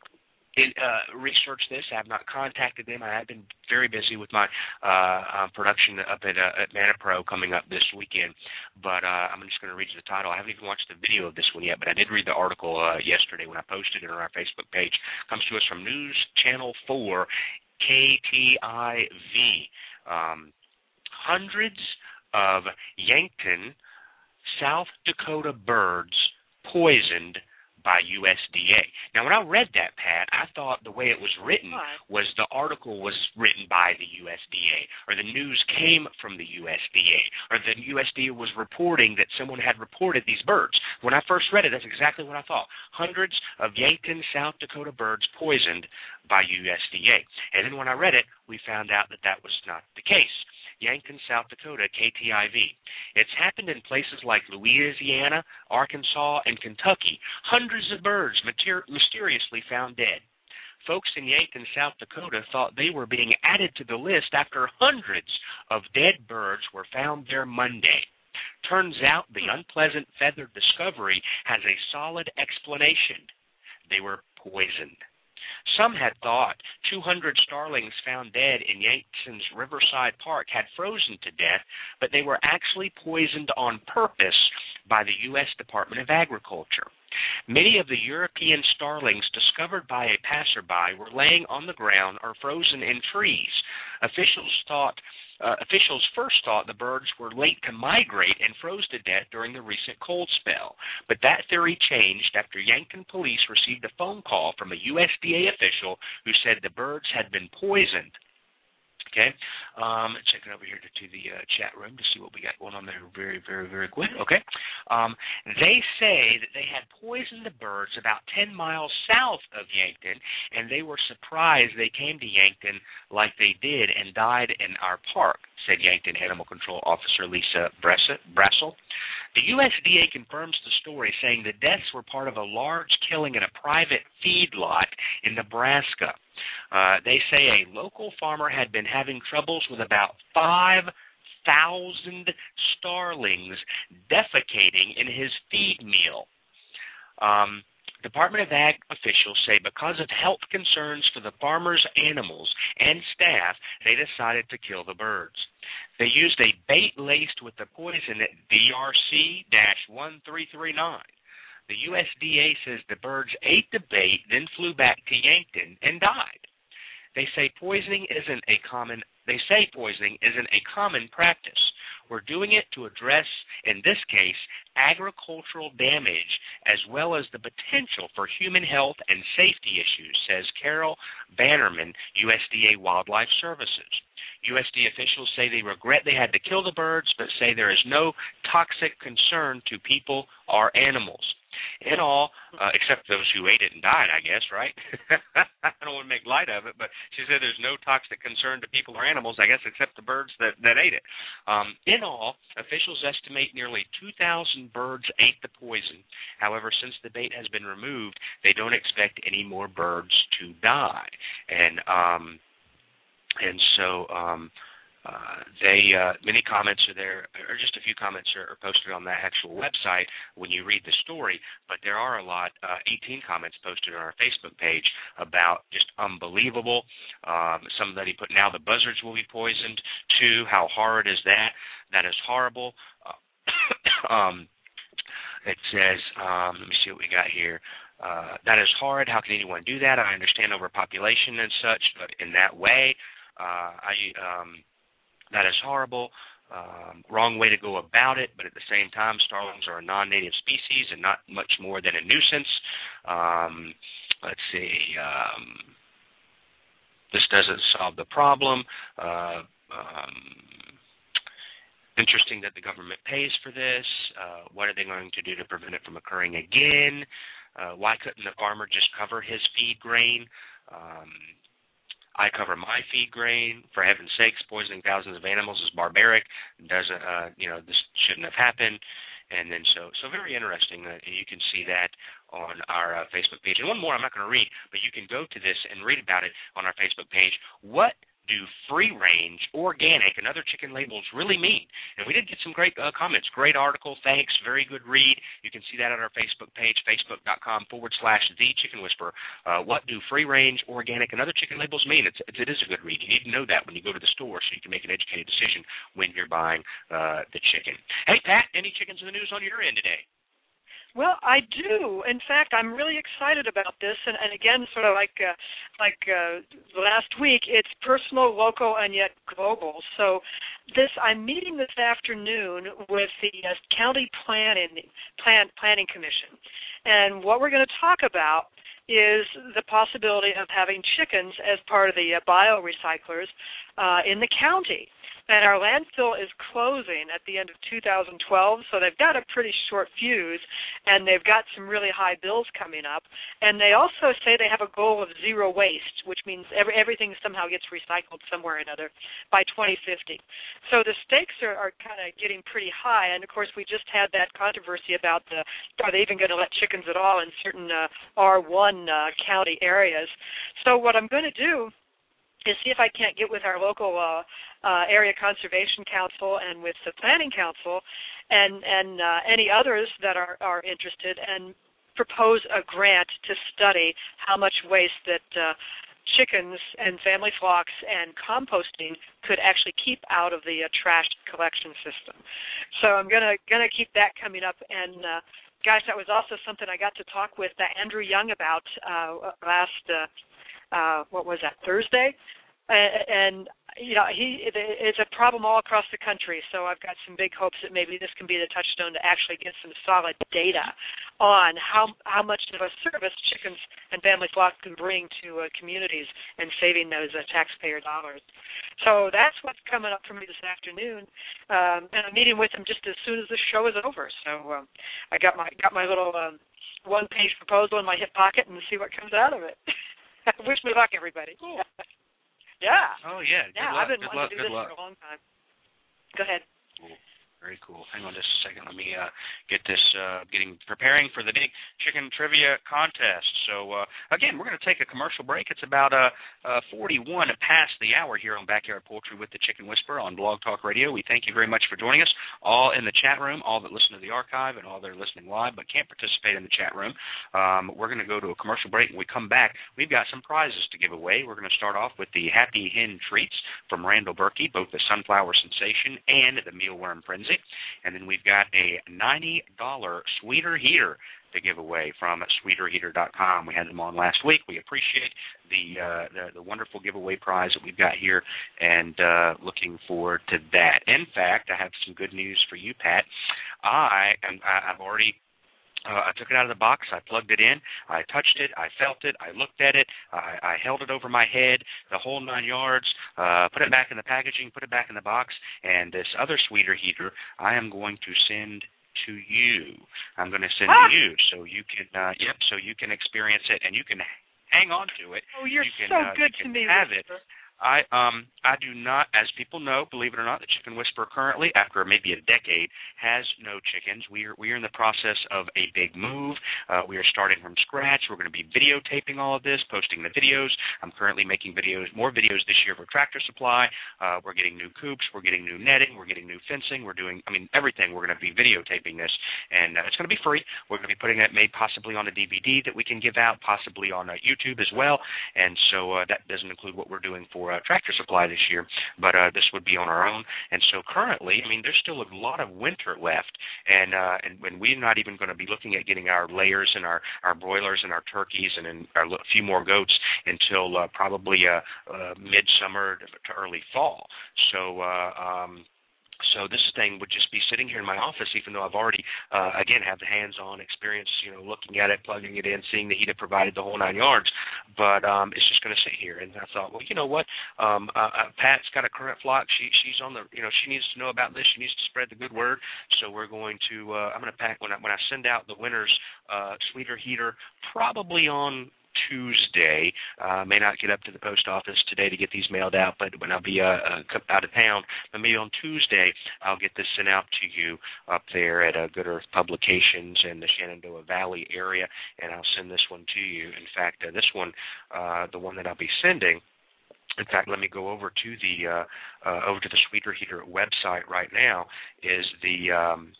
In, uh, researched this. I have not contacted them. I have been very busy with my uh, uh, production up at, uh, at ManaPro coming up this weekend. But uh, I'm just going to read you the title. I haven't even watched the video of this one yet, but I did read the article uh, yesterday when I posted it on our Facebook page. It comes to us from News Channel four, K T I V. Um, hundreds of Yankton, South Dakota birds poisoned by U S D A. Now, when I read that, Pat, I thought the way it was written was the article was written by the U S D A, or the news came from the U S D A, or the U S D A was reporting that someone had reported these birds. When I first read it, that's exactly what I thought. Hundreds of Yankton, South Dakota birds poisoned by U S D A. And then when I read it, we found out that that was not the case. Yankton, South Dakota, K T I V. It's happened in places like Louisiana, Arkansas, and Kentucky. Hundreds of birds mater- mysteriously found dead. Folks in Yankton, South Dakota thought they were being added to the list after hundreds of dead birds were found there Monday. Turns out the unpleasant feathered discovery has a solid explanation. They were poisoned. Some had thought two hundred starlings found dead in Yankton's Riverside Park had frozen to death, but they were actually poisoned on purpose by the U S Department of Agriculture. Many of the European starlings discovered by a passerby were laying on the ground or frozen in trees. Officials thought Uh, officials first thought the birds were late to migrate and froze to death during the recent cold spell. But that theory changed after Yankton police received a phone call from a U S D A official who said the birds had been poisoned. Okay, um, checking over here to, to the uh, chat room to see what we got going on there very, very, very quick. Okay, um, they say that they had poisoned the birds about ten miles south of Yankton, and they were surprised they came to Yankton like they did and died in our park, said Yankton Animal Control Officer Lisa Brassel. The U S D A confirms the story, saying the deaths were part of a large killing in a private feedlot in Nebraska. Uh, they say a local farmer had been having troubles with about five thousand starlings defecating in his feed meal. Um, Department of Ag officials say because of health concerns for the farmers' animals and staff, they decided to kill the birds. They used a bait laced with the poison at D R C one three three nine. The U S D A says the birds ate the bait, then flew back to Yankton and died. They say poisoning isn't a common. They say poisoning isn't a common practice. We're doing it to address, in this case, agricultural damage as well as the potential for human health and safety issues, says Carol Bannerman, U S D A Wildlife Services. U S D A officials say they regret they had to kill the birds, but say there is no toxic concern to people or animals. In all, uh, except those who ate it and died, I guess, right? I don't want to make light of it, but she said there's no toxic concern to people or animals, I guess, except the birds that, that ate it. Um, in all, officials estimate nearly two thousand birds ate the poison. However, since the bait has been removed, they don't expect any more birds to die. And um, and so... Um, Uh, they uh, many comments are there, or just a few comments are, are posted on that actual website when you read the story. But there are a lot, uh, eighteen comments posted on our Facebook page about just unbelievable. Um, somebody put, now the buzzards will be poisoned too. How horrid is that? That is horrible. Uh, um, it says, um, let me see what we got here. Uh, that is horrid. How can anyone do that? I understand overpopulation and such, but in that way, uh, I. Um, That is horrible, um, wrong way to go about it, but at the same time, starlings are a non-native species and not much more than a nuisance. Um, let's see. Um, this doesn't solve the problem. Uh, um, interesting that the government pays for this. Uh, what are they going to do to prevent it from occurring again? Uh, why couldn't the farmer just cover his feed grain? Um, I cover my feed grain. For heaven's sakes, poisoning thousands of animals is barbaric. Doesn't uh, you know? This shouldn't have happened. And then so so very interesting. Uh, you can see that on our uh, Facebook page. And one more I'm not going to read, but you can go to this and read about it on our Facebook page. What do free-range, organic, and other chicken labels really mean? And we did get some great uh, comments. Great article. Thanks. Very good read. You can see that on our Facebook page, facebook.com forward slash The Chicken Whisperer. Uh, what do free-range, organic, and other chicken labels mean? It's, it, it is a good read. You need to know that when you go to the store so you can make an educated decision when you're buying uh, the chicken. Hey, Pat, any chickens in the news on your end today? Well, I do. In fact, I'm really excited about this, and, and again, sort of like uh, like uh, last week, it's personal, local, and yet global. So, this I'm meeting this afternoon with the uh, County Planning Plan, Planning Commission, and what we're going to talk about is the possibility of having chickens as part of the uh, biorecyclers uh, in the county. And our landfill is closing at the end of two thousand twelve, so they've got a pretty short fuse, and they've got some really high bills coming up. And they also say they have a goal of zero waste, which means every, everything somehow gets recycled somewhere or another by twenty fifty. So the stakes are, are kind of getting pretty high. And, of course, we just had that controversy about the, are they even going to let chickens at all in certain uh, R one uh, county areas. So what I'm going to do is see if I can't get with our local uh, uh, area conservation council and with the planning council and and uh, any others that are, are interested and propose a grant to study how much waste that uh, chickens and family flocks and composting could actually keep out of the uh, trash collection system. So I'm gonna gonna keep that coming up. And uh, gosh, that was also something I got to talk with uh, Andrew Young about uh, last. Uh, Uh, what was that, Thursday? Uh, and, you know, he it, it's a problem all across the country, so I've got some big hopes that maybe this can be the touchstone to actually get some solid data on how how much of a service chickens and family flocks can bring to uh, communities and saving those uh, taxpayer dollars. So that's what's coming up for me this afternoon, um, and I'm meeting with him just as soon as the show is over. So um, I got my got my little um, one-page proposal in my hip pocket and see what comes out of it. Wish me luck, everybody. Cool. Yeah. Oh, yeah. Good yeah, luck. I've been good wanting luck. to do Good this luck. for a long time. Go ahead. Cool. Very cool. Hang on just a second. Let me uh, get this, uh, getting preparing for the big chicken trivia contest. So, uh, again, we're going to take a commercial break. It's about uh, uh, forty-one past the hour here on Backyard Poultry with the Chicken Whisperer on Blog Talk Radio. We thank you very much for joining us, all in the chat room, all that listen to the archive, and all that are listening live but can't participate in the chat room. Um, we're going to go to a commercial break. When we come back, we've got some prizes to give away. We're going to start off with the Happy Hen Treats from Randall Berkey, both the Sunflower Sensation and the Mealworm Frenzy. And then we've got a ninety dollar Sweeter Heater to give away from sweeter heater dot com. We had them on last week. We appreciate the uh, the, the wonderful giveaway prize that we've got here, and uh, looking forward to that. In fact, I have some good news for you, Pat. I am, I've already Uh, I took it out of the box. I plugged it in. I touched it. I felt it. I looked at it. I, I held it over my head, the whole nine yards, uh, put it back in the packaging, put it back in the box, and this other Sweeter Heater I am going to send to you. I'm going to send ah! to you so you can, uh, yep, so you can experience it and you can hang on to it. Oh, you're you can, so uh, good you to can me, have Whisper. it. I um I do not, as people know, believe it or not, the Chicken Whisperer currently, after maybe a decade, has no chickens. We are we are in the process of a big move. Uh, we are starting from scratch. We're going to be videotaping all of this, posting the videos. I'm currently making videos, more videos this year for Tractor Supply. Uh, we're getting new coops. We're getting new netting. We're getting new fencing. We're doing, I mean, everything. We're going to be videotaping this, and uh, it's going to be free. We're going to be putting it, made possibly on a D V D that we can give out, possibly on uh, YouTube as well. And so uh, that doesn't include what we're doing for Uh, Tractor Supply this year, but uh, this would be on our own. And so currently, I mean, there's still a lot of winter left, and uh, and, and we're not even going to be looking at getting our layers and our, our broilers and our turkeys and, and our a few more goats until uh, probably uh, uh, midsummer to early fall. So uh, um, So this thing would just be sitting here in my office, even though I've already, uh, again, have the hands-on experience, you know, looking at it, plugging it in, seeing the heat it provided, the whole nine yards. But um, it's just going to sit here. And I thought, well, you know what? Um, uh, uh, Pat's got a current flock. She she's on the, you know, she needs to know about this. She needs to spread the good word. So we're going to, uh, I'm going to pack when I when I send out the winter's uh, sweeter heater, probably on Tuesday. Uh, may not get up to the post office today to get these mailed out, but when I'll be uh, uh, out of town, but maybe on Tuesday I'll get this sent out to you up there at uh, Good Earth Publications in the Shenandoah Valley area, and I'll send this one to you. In fact, uh, this one, uh, the one that I'll be sending, in fact, let me go over to the uh, uh, over to the Sweeter Heater website right now, is the um,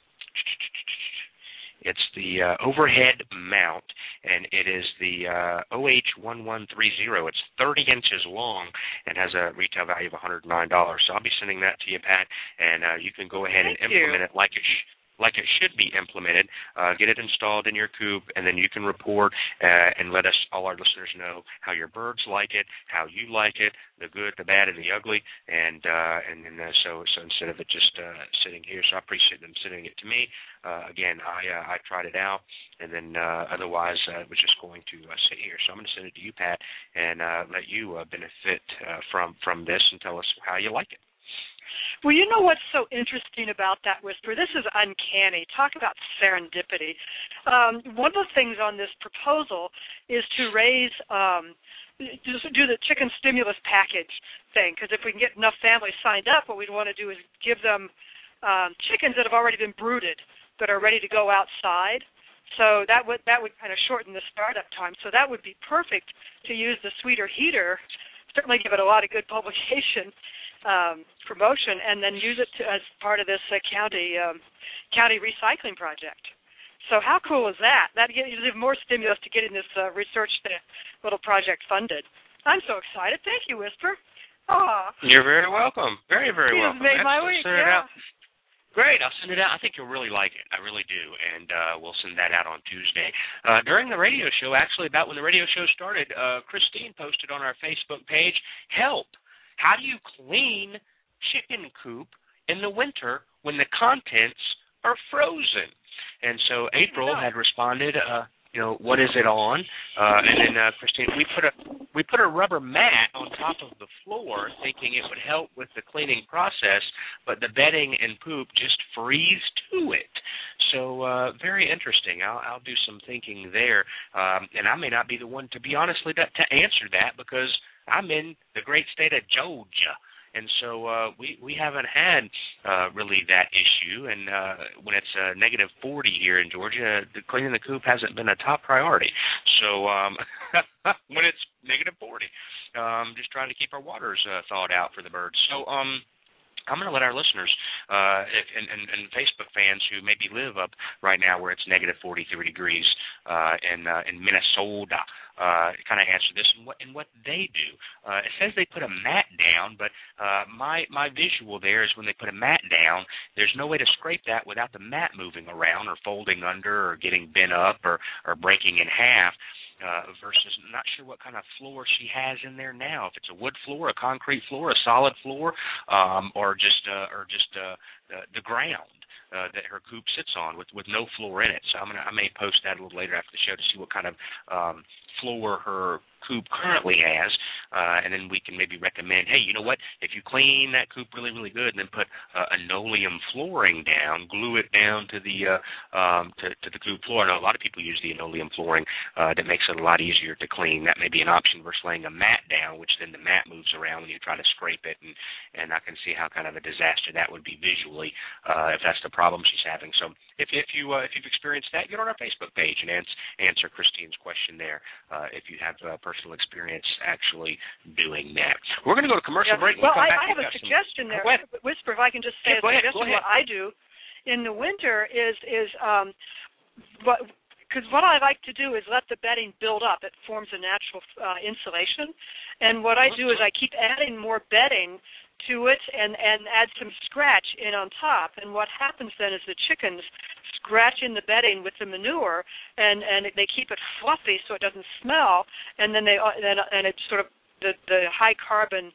It's the uh, overhead mount, and it is the uh, O H one one three zero. It's thirty inches long and has a retail value of one hundred nine dollars. So I'll be sending that to you, Pat, and uh, you can go ahead Thank and you. implement it like it sh- like it should be implemented. Uh, get it installed in your coop, and then you can report uh, and let us, all our listeners, know how your birds like it, how you like it, the good, the bad, and the ugly. And uh, and, and uh, so so instead of it just uh, sitting here, so I appreciate them sending it to me. Uh, again, I uh, I tried it out, and then uh, otherwise uh, it was just going to uh, sit here. So I'm going to send it to you, Pat, and uh, let you uh, benefit uh, from from this and tell us how you like it. Well, you know what's so interesting about that, Whisper? This is uncanny. Talk about serendipity. Um, one of the things on this proposal is to raise, um, just do the chicken stimulus package thing, because if we can get enough families signed up, what we'd want to do is give them um, chickens that have already been brooded, that are ready to go outside. So that would that would kind of shorten the startup time. So that would be perfect to use the Sweeter Heater, certainly give it a lot of good publication Um, promotion, and then use it to, as part of this uh, county um, county recycling project. So how cool is that? That gives you more stimulus to getting this uh, research uh, little project funded. I'm so excited. Thank you, Whisper. Aw. You're very welcome. Very, very You welcome. made my Excellent. week, Send it yeah. out. Great, I'll send it out. I think you'll really like it. I really do, and uh, we'll send that out on Tuesday. Uh, during the radio show, actually about when the radio show started, uh, Christine posted on our Facebook page, help. How do you clean chicken coop in the winter when the contents are frozen? And so April had responded, uh, you know, what is it on? Uh, and then uh, Christine, we put a we put a rubber mat on top of the floor, thinking it would help with the cleaning process, but the bedding and poop just freeze to it. So uh, very interesting. I'll, I'll do some thinking there, um, and I may not be the one, to be honestly, to, to answer that, because I'm in the great state of Georgia, and so uh, we we haven't had uh, really that issue. And uh, when it's uh, negative forty here in Georgia, the cleaning the coop hasn't been a top priority. So um, when it's negative forty, um, just trying to keep our waters uh, thawed out for the birds. So um. I'm going to let our listeners uh, and, and, and Facebook fans who maybe live up right now where it's negative forty-three degrees uh, in, uh, in Minnesota uh, kind of answer this and what and what they do. Uh, it says they put a mat down, but uh, my, my visual there is when they put a mat down, there's no way to scrape that without the mat moving around or folding under or getting bent up or, or breaking in half. Uh, versus not sure what kind of floor she has in there now. If it's a wood floor, a concrete floor, a solid floor, um, or just uh, or just uh, the, the ground uh, that her coop sits on with, with no floor in it. So I'm gonna I may post that a little later after the show to see what kind of um, floor her coop currently has, uh, and then we can maybe recommend, hey, you know what, if you clean that coop really, really good and then put uh, linoleum flooring down, glue it down to the uh, um, to, to the coop floor. I know a lot of people use the linoleum flooring. Uh, that makes it a lot easier to clean. That may be an option versus laying a mat down, which then the mat moves around when you try to scrape it, and, and I can see how kind of a disaster that would be visually uh, if that's the problem she's having. So if, if, you, uh, if you've experienced that, get on our Facebook page and ans- answer Christine's question there uh, if you have uh, personal experience actually doing that. We're going to go to commercial yeah. break. Well, we'll I, back I have a suggestion some... there. Go ahead. Whisper, if I can just say yeah, a suggestion, what I do in the winter is, is um, what... Because what I like to do is let the bedding build up. It forms a natural uh, insulation. And what I do is I keep adding more bedding to it and, and add some scratch in on top. And what happens then is the chickens scratch in the bedding with the manure, and, and they keep it fluffy so it doesn't smell. And then they and, and it's sort of the, the high carbon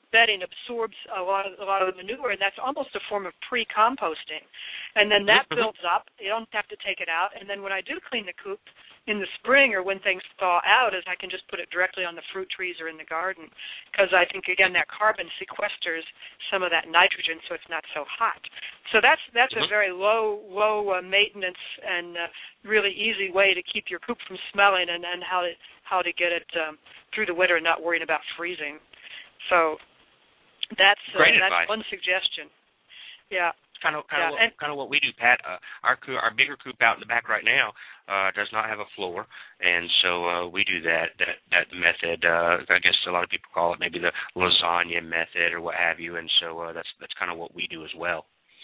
bedding absorbs a lot of a lot of the manure, and that's almost a form of pre-composting. And then that mm-hmm. builds up. You don't have to take it out. And then when I do clean the coop in the spring or when things thaw out, is I can just put it directly on the fruit trees or in the garden, because I think again that carbon sequesters some of that nitrogen, so it's not so hot. So that's that's mm-hmm. a very low low uh, maintenance and uh, really easy way to keep your coop from smelling, and, and how to how to get it um, through the winter and not worrying about freezing. So that's uh, that's one suggestion. Yeah. Kind of, kind yeah. of, what, kind of what we do, Pat. Uh, our coop, our bigger coop out in the back right now uh, does not have a floor, and so uh, we do that that that method. Uh, I guess a lot of people call it maybe the lasagna method or what have you, and so uh, that's that's kind of what we do as well.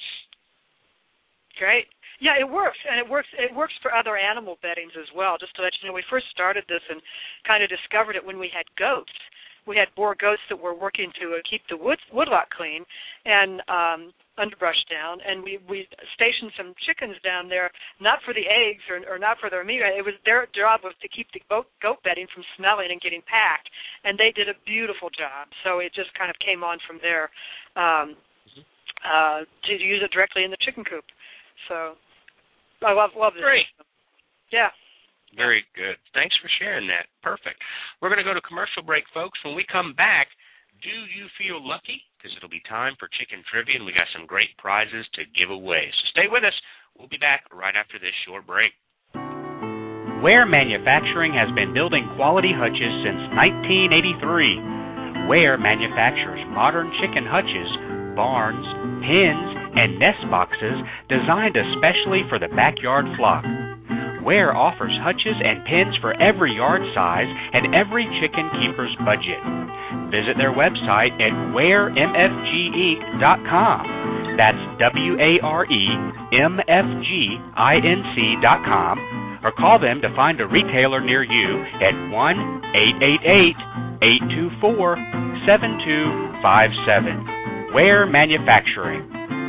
Great. Yeah, it works, and it works. It works for other animal beddings as well. Just to let you know, we first started this and kind of discovered it when we had goats. We had Boer goats that were working to uh, keep the wood, woodlot clean and um, underbrush down, and we, we stationed some chickens down there, not for the eggs or, or not for their meat. It was their job was to keep the goat, goat bedding from smelling and getting packed, and they did a beautiful job. So it just kind of came on from there um, uh, to use it directly in the chicken coop. So I love love this. Great. System. Yeah. Very good. Thanks for sharing that. Perfect. We're going to go to commercial break, folks. When we come back, do you feel lucky? Because it'll be time for Chicken Trivia, and we got some great prizes to give away. So stay with us. We'll be back right after this short break. Ware Manufacturing has been building quality hutches since nineteen eighty-three. Ware manufactures modern chicken hutches, barns, pens, and nest boxes designed especially for the backyard flock. Ware offers hutches and pens for every yard size and every chicken keeper's budget. Visit their website at ware m f g inc dot com. That's W A R E M F G I N C dot com, or call them to find a retailer near you at one eight eight eight, eight two four, seven two five seven. Ware Manufacturing.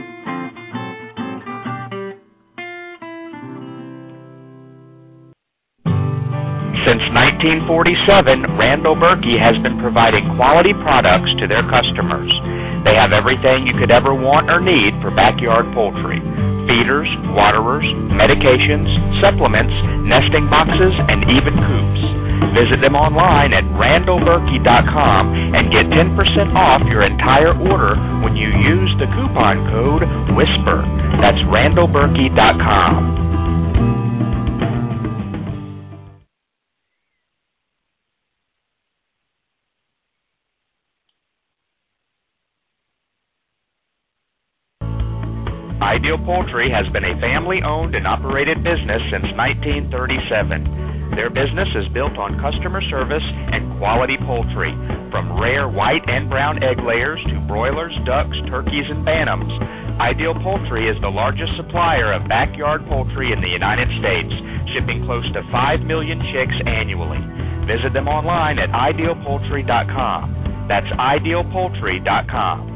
Since nineteen forty-seven, Randall Berkey has been providing quality products to their customers. They have everything you could ever want or need for backyard poultry: feeders, waterers, medications, supplements, nesting boxes, and even coops. Visit them online at randall berkey dot com and get ten percent off your entire order when you use the coupon code WHISPER. That's randall berkey dot com. Ideal Poultry has been a family-owned and operated business since nineteen thirty-seven. Their business is built on customer service and quality poultry, from rare white and brown egg layers to broilers, ducks, turkeys, and bantams. Ideal Poultry is the largest supplier of backyard poultry in the United States, shipping close to five million chicks annually. Visit them online at ideal poultry dot com. That's ideal poultry dot com.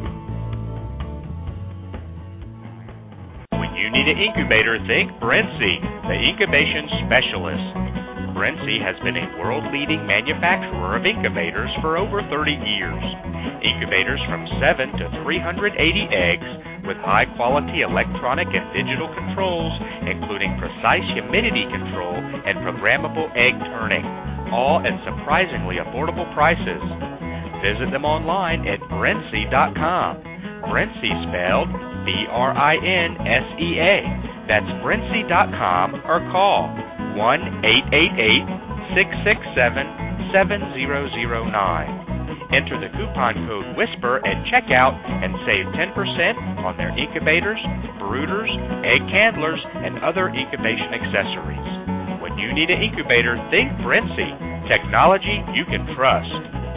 You need an incubator, think Brinsea, the incubation specialist. Brinsea has been a world-leading manufacturer of incubators for over thirty years. Incubators from seven to three hundred eighty eggs with high-quality electronic and digital controls, including precise humidity control and programmable egg turning, all at surprisingly affordable prices. Visit them online at brinsea dot com. Brinsea spelled B R I N S E A. That's brinsea dot com, or call one eight eight eight, six six seven, seven zero zero nine. Enter the coupon code WHISPER at checkout and save ten percent on their incubators, brooders, egg candlers, and other incubation accessories. When you need an incubator, think Brinsea. Technology you can trust.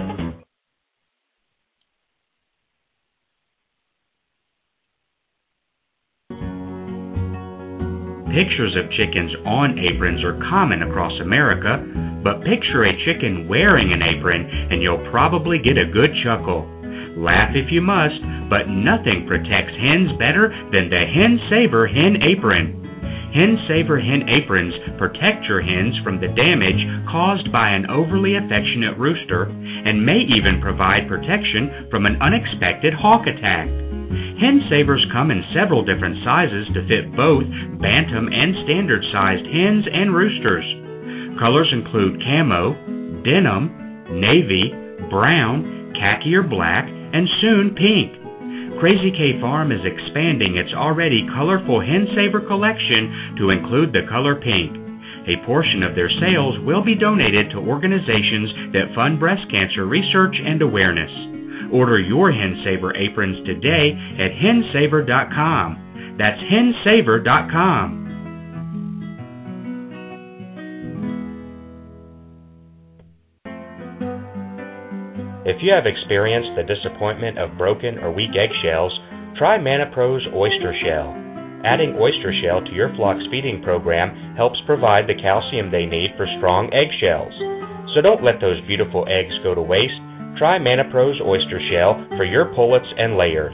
Pictures of chickens on aprons are common across America, but picture a chicken wearing an apron and you'll probably get a good chuckle. Laugh if you must, but nothing protects hens better than the Hen Saver hen apron. Hen Saver hen aprons protect your hens from the damage caused by an overly affectionate rooster and may even provide protection from an unexpected hawk attack. Hen Savers come in several different sizes to fit both bantam and standard-sized hens and roosters. Colors include camo, denim, navy, brown, khaki or black, and soon pink. Crazy K Farm is expanding its already colorful Hen Saver collection to include the color pink. A portion of their sales will be donated to organizations that fund breast cancer research and awareness. Order your Hen Saver aprons today at hen saver dot com. That's hen saver dot com. If you have experienced the disappointment of broken or weak eggshells, try ManaPro's Oyster Shell. Adding oyster shell to your flock's feeding program helps provide the calcium they need for strong eggshells. So don't let those beautiful eggs go to waste. Try ManaPro's Oyster Shell for your pullets and layers.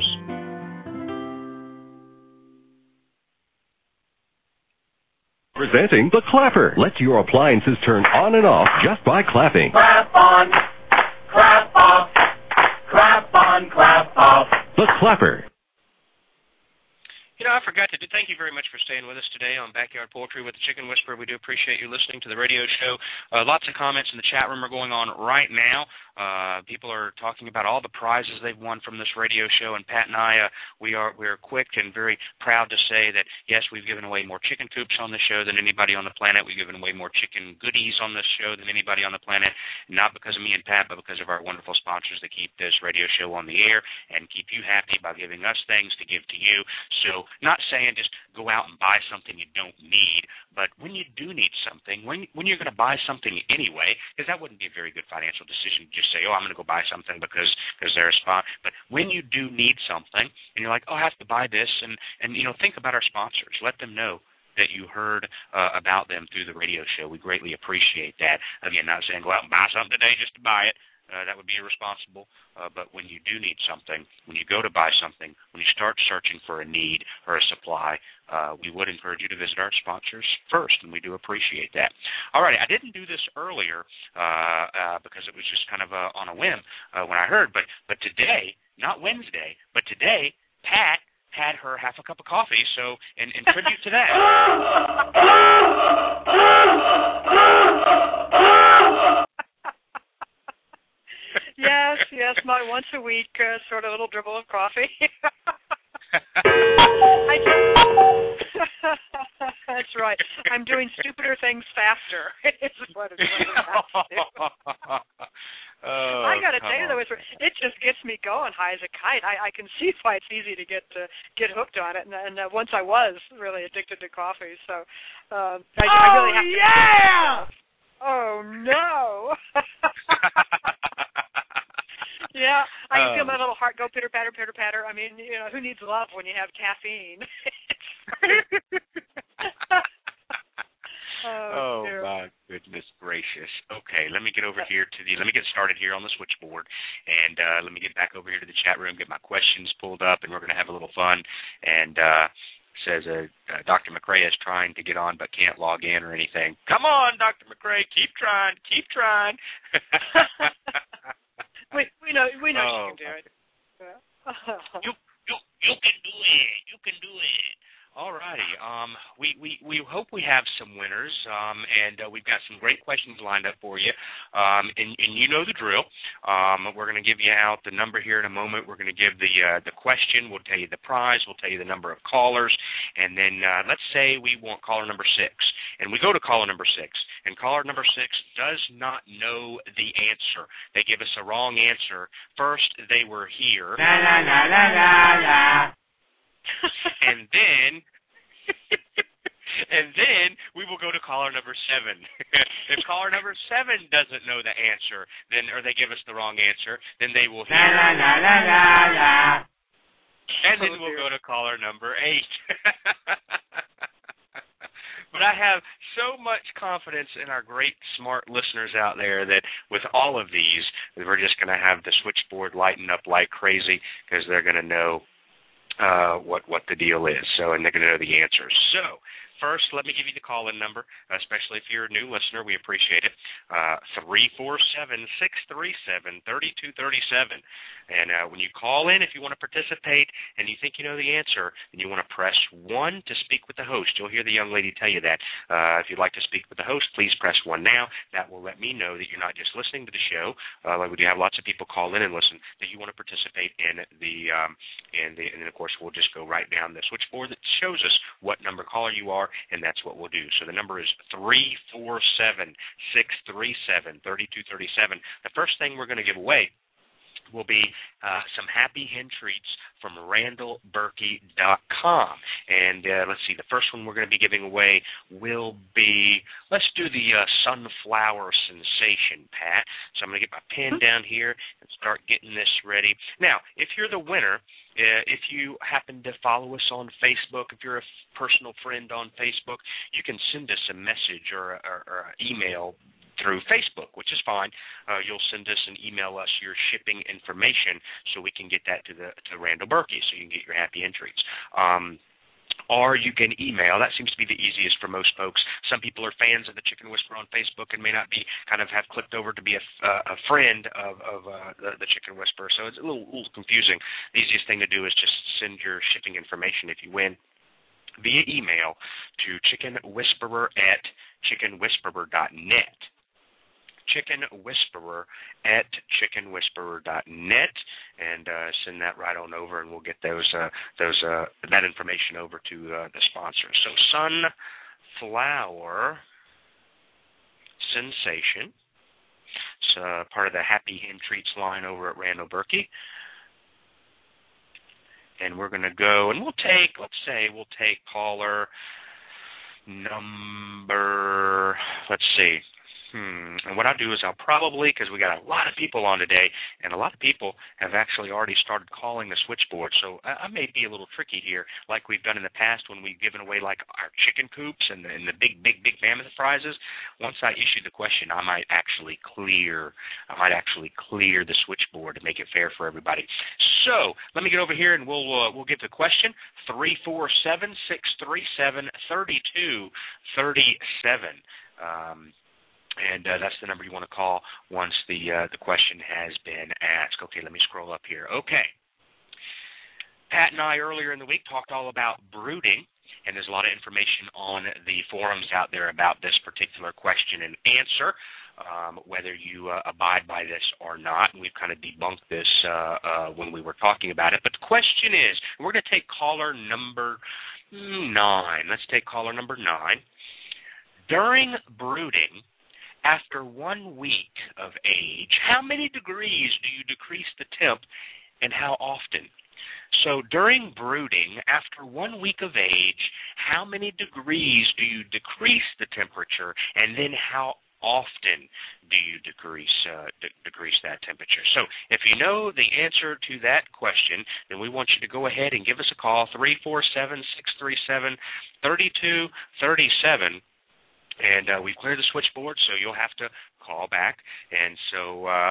Presenting the Clapper. Let your appliances turn on and off just by clapping. Clap on, clap off, clap on, clap off. The Clapper. You know, I forgot to do, thank you very much for staying with us today on Backyard Poultry with the Chicken Whisperer. We do appreciate you listening to the radio show. Uh, lots of comments in the chat room are going on right now. Uh, people are talking about all the prizes they've won from this radio show, and Pat and I, uh, we are we are quick and very proud to say that, yes, we've given away more chicken coops on the show than anybody on the planet. We've given away more chicken goodies on this show than anybody on the planet, not because of me and Pat, but because of our wonderful sponsors that keep this radio show on the air and keep you happy by giving us things to give to you. So not saying just go out and buy something you don't need, but when you do need something, when when you're going to buy something anyway, because that wouldn't be a very good financial decision to just say, oh, I'm going to go buy something because because they're a spot. But when you do need something and you're like, oh, I have to buy this, and, and you know, think about our sponsors. Let them know that you heard uh, about them through the radio show. We greatly appreciate that. Again, not saying go out and buy something today just to buy it. Uh, that would be irresponsible. Uh, but when you do need something, when you go to buy something, when you start searching for a need or a supply, uh, we would encourage you to visit our sponsors first, and we do appreciate that. All right, I didn't do this earlier uh, uh, because it was just kind of uh, on a whim uh, when I heard, but but today, not Wednesday, but today, Pat had her half a cup of coffee, so in, in tribute to that. Yes, yes, my once a week uh, sort of little dribble of coffee. I just, that's right. I'm doing stupider things faster. Is what it is. Oh, I got to tell you though, it's, it just gets me going high as a kite. I, I can see why it's easy to get to get hooked on it, and, and uh, once I was really addicted to coffee. So uh, I, oh, I really have to. Yeah! Oh no. Yeah, I can feel my little heart go pitter patter, pitter patter. I mean, you know, who needs love when you have caffeine? oh, oh my goodness gracious. Okay, let me get over here to the. Let me get started here on the switchboard, and uh, let me get back over here to the chat room, get my questions pulled up, and we're going to have a little fun. And uh, says uh, uh, Doctor McRae is trying to get on but can't log in or anything. Come on, Doctor McRae, keep trying, keep trying. We we know we know oh, she can do it. you you you can do it. You can do it. All righty. Um, we, we, we hope we have some winners, um, and uh, we've got some great questions lined up for you. Um, and, and you know the drill. Um, we're going to give you out the number here in a moment. We're going to give the uh, the question. We'll tell you the prize. We'll tell you the number of callers. And then uh, let's say we want caller number six. And we go to caller number six. And caller number six does not know the answer. They give us a wrong answer. First, they were here. La, la, la, la, la, la. And then, and then we will go to caller number seven. If caller number seven doesn't know the answer, then or they give us the wrong answer, then they will hear. La, la, la, la, la. And then we'll go to caller number eight. But I have so much confidence in our great, smart listeners out there that with all of these, we're just going to have the switchboard lighten up like crazy because they're going to know Uh, what what the deal is. So, and they're going to know the answers. So, first, let me give you the call-in number, especially if you're a new listener. We appreciate it. Uh, three four seven, six three seven, three two three seven. And uh, when you call in, if you want to participate and you think you know the answer, and you want to press one to speak with the host. You'll hear the young lady tell you that. Uh, if you'd like to speak with the host, please press one now. That will let me know that you're not just listening to the show, uh, like we do have lots of people call in and listen, that you want to participate in the, um, in the, and then, of course, we'll just go right down the switchboard that shows us what number caller you are, and that's what we'll do. So the number is three four seven, six three seven, three two three seven. The first thing we're going to give away will be uh, some Happy Hen treats from Randall Berkey dot com. And uh, let's see, the first one we're going to be giving away will be, let's do the uh, Sunflower Sensation, Pat. So I'm going to get my pen down here and start getting this ready. Now, if you're the winner, uh, if you happen to follow us on Facebook, if you're a personal friend on Facebook, you can send us a message or, or, or an email through Facebook, which is fine. Uh, you'll send us and email us your shipping information so we can get that to the to Randall Berkey so you can get your Happy Hen treats. Um, or you can email. That seems to be the easiest for most folks. Some people are fans of the Chicken Whisperer on Facebook and may not be kind of have clicked over to be a, uh, a friend of, of uh, the, the Chicken Whisperer. So it's a little, little confusing. The easiest thing to do is just send your shipping information if you win via email to chicken whisperer at chicken whisperer dot net. Chicken Whisperer at chicken whisperer dot net, and uh, send that right on over, and we'll get those uh, those uh, that information over to uh, the sponsor. So Sunflower Sensation, it's uh, part of the Happy Hen Treats line over at Randall Berkey. And we're going to go, and we'll take, let's say, we'll take caller number, let's see. Hmm. And what I'll do is I'll probably, because we got a lot of people on today, and a lot of people have actually already started calling the switchboard, so I, I may be a little tricky here, like we've done in the past when we've given away like our chicken coops and the, and the big, big, big mammoth prizes. Once I issue the question, I might actually clear, I might actually clear the switchboard to make it fair for everybody. So let me get over here and we'll uh, we'll get the question. Three four seven six three seven thirty two thirty seven. Um, And uh, that's the number you want to call once the uh, the question has been asked. Okay, let me scroll up here. Okay. Pat and I earlier in the week talked all about brooding, and there's a lot of information on the forums out there about this particular question and answer, um, whether you uh, abide by this or not. And we've kind of debunked this uh, uh, when we were talking about it. But the question is, we're going to take caller number nine. Let's take caller number nine. During brooding, after one week of age, how many degrees do you decrease the temp and how often? So during brooding, after one week of age, how many degrees do you decrease the temperature, and then how often do you decrease uh, de- decrease that temperature? So if you know the answer to that question, then we want you to go ahead and give us a call, three four seven, six three seven, three two three seven. And uh, we've cleared the switchboard, so you'll have to call back. And so uh,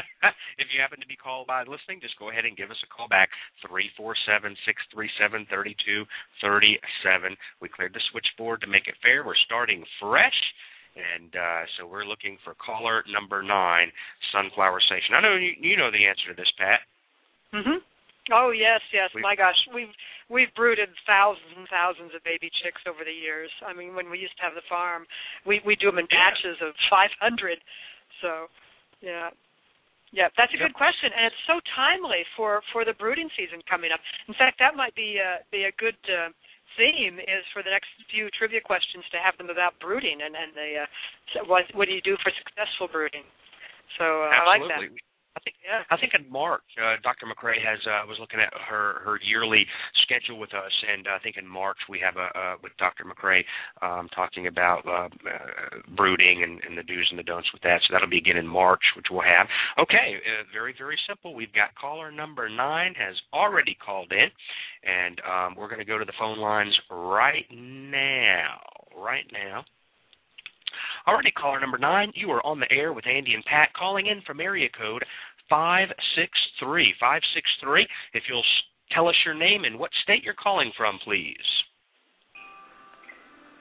if you happen to be called by listening, just go ahead and give us a call back, three four seven, six three seven, three two three seven. We cleared the switchboard to make it fair. We're starting fresh. And uh, so we're looking for caller number nine, Sunflower Sensation. I know you, you know the answer to this, Pat. Mm-hmm. Oh, yes, yes. We've, My gosh, we've we've brooded thousands and thousands of baby chicks over the years. I mean, when we used to have the farm, we we do them in batches of five hundred. So, yeah. Yeah, that's a yep. good question, and it's so timely for, for the brooding season coming up. In fact, that might be uh, be a good uh, theme is for the next few trivia questions to have them about brooding and, and the uh, so what, what do you do for successful brooding. So uh, I like that. I think yeah. I think in March, uh, Doctor McCrae has uh, was looking at her, her yearly schedule with us, and I think in March we have a uh, with Doctor McCrae um, talking about uh, uh, brooding and, and the do's and the don'ts with that. So that'll be again in March, which we'll have. Okay, uh, very very simple. We've got caller number nine has already called in, and um, we're going to go to the phone lines right now. Right now. Alrighty, caller number nine, you are on the air with Andy and Pat, calling in from area code five six three. five six three. If you'll tell us your name and what state you're calling from, please.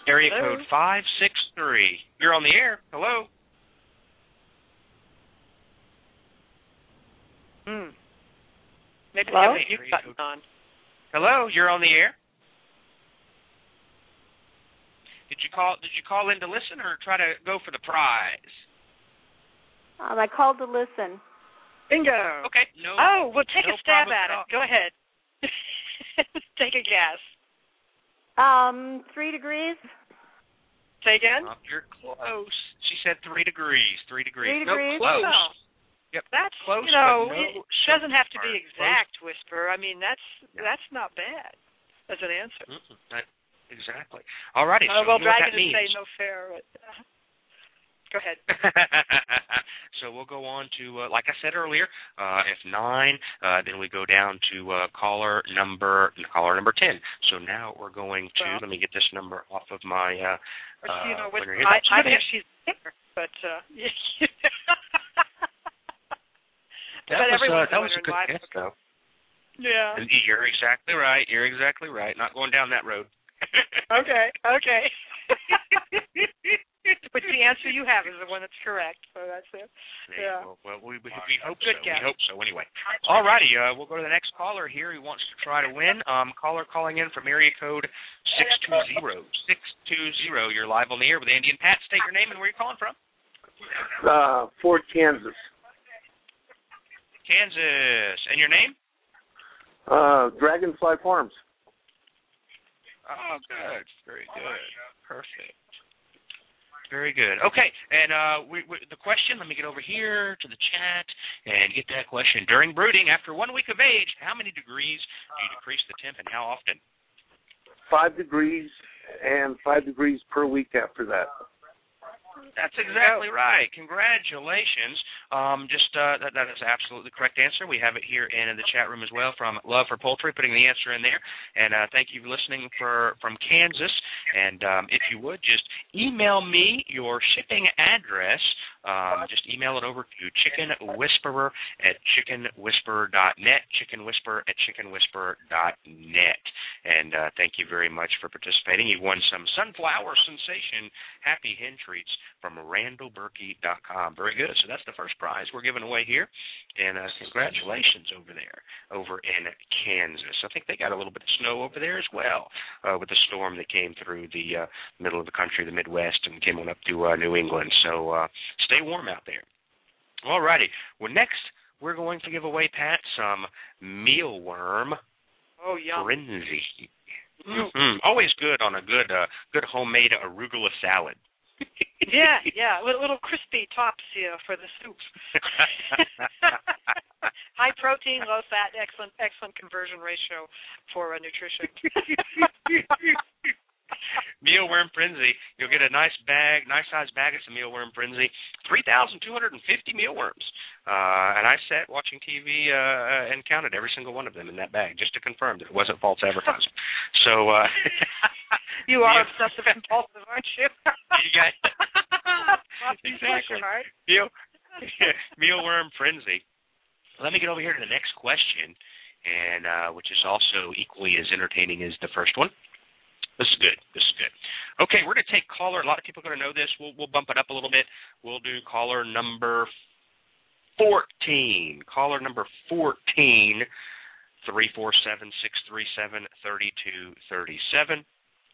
Area Hello? code five six three. You're on the air. Hello. Hmm. Maybe Hello? the mute button on. Hello, you're on the air. Did you call did you call in to listen or try to go for the prize? Um, I called to listen. Bingo. Okay. No. Oh, well, take no a stab problem at it. Go ahead. Take a guess. Um, three degrees. Say again? Uh, you're close. She said three degrees. Three degrees. Three degrees. No, close. Oh. Yep. That's close. You know, but no it doesn't have to be close. exact, Whisper. I mean, that's Yeah. that's not bad as an answer. Mm-mm. That, exactly. All righty. Uh, so well, you know what Dragon that is means. saying no fair. But, uh, go ahead. So we'll go on to, uh, like I said earlier, uh, if nine, uh, then we go down to uh, caller number caller number ten. So now we're going to, Well, let me get this number off of my, uh, Or, uh, you know, with, when you're I, I here. think she's there, but uh, That but was, everyone's uh, that was a wondering good why. guess, though. Yeah. And you're exactly right. You're exactly right. Not going down that road. Okay. Okay. But the answer you have is the one that's correct, so that's it. Yeah. Well, well we, we, we hope Good so. guess. We hope so. Anyway. All righty. Uh, we'll go to the next caller here who wants to try to win. Um, caller calling in from area code six two zero. six two zero. You're live on the air with Andy and Pat. State your name and where you're calling from. Uh, Fort Kansas. Kansas. And your name? Uh, Dragonfly Farms. Oh, good. Very good. Perfect. Very good. Okay, and uh, we, we, the question, let me get over here to the chat and get that question. During brooding, after one week of age, how many degrees do you decrease the temp and how often? Five degrees and five degrees per week after that. That's exactly right. Congratulations. Um, just uh, that, that is absolutely the correct answer. We have it here in the chat room as well from Love for Poultry, putting the answer in there. And uh, thank you for listening for, from Kansas. And um, if you would, just email me your shipping address. Um, just email it over to Chicken Whisperer at chicken whisperer dot net, Chicken Whisperer at chicken whisperer dot net. And uh, thank you very much for participating. You won some Sunflower Sensation Happy Hen Treats from Randall Berkey dot com. Very good. So that's the first prize we're giving away here. And uh, congratulations over there, over in Kansas. I think they got a little bit of snow over there as well uh, with the storm that came through the uh, middle of the country, the Midwest, and came on up to uh, New England. So uh, stay warm out there. All righty. Well, next we're going to give away, Pat, some mealworm Oh, yum. frenzy. Mm-hmm. Always good on a good, uh, good homemade arugula salad. Yeah, yeah, a little, little crispy tops here for the soup. High protein, low fat, excellent, excellent conversion ratio for uh, nutrition. Mealworm frenzy. You'll get a nice bag, nice sized bag of some mealworm frenzy. Three thousand two hundred and fifty mealworms. Uh, and I sat watching T V uh, and counted every single one of them in that bag just to confirm that it wasn't false advertising. So uh, you are obsessive compulsive, aren't you? You got exactly. Meal, mealworm frenzy. Let me get over here to the next question, and uh, which is also equally as entertaining as the first one. This is good. This is good. Okay, we're going to take caller. A lot of people are going to know this. We'll we'll bump it up a little bit. We'll do caller number fourteen. Caller number fourteen. Three four seven six three seven thirty two thirty seven.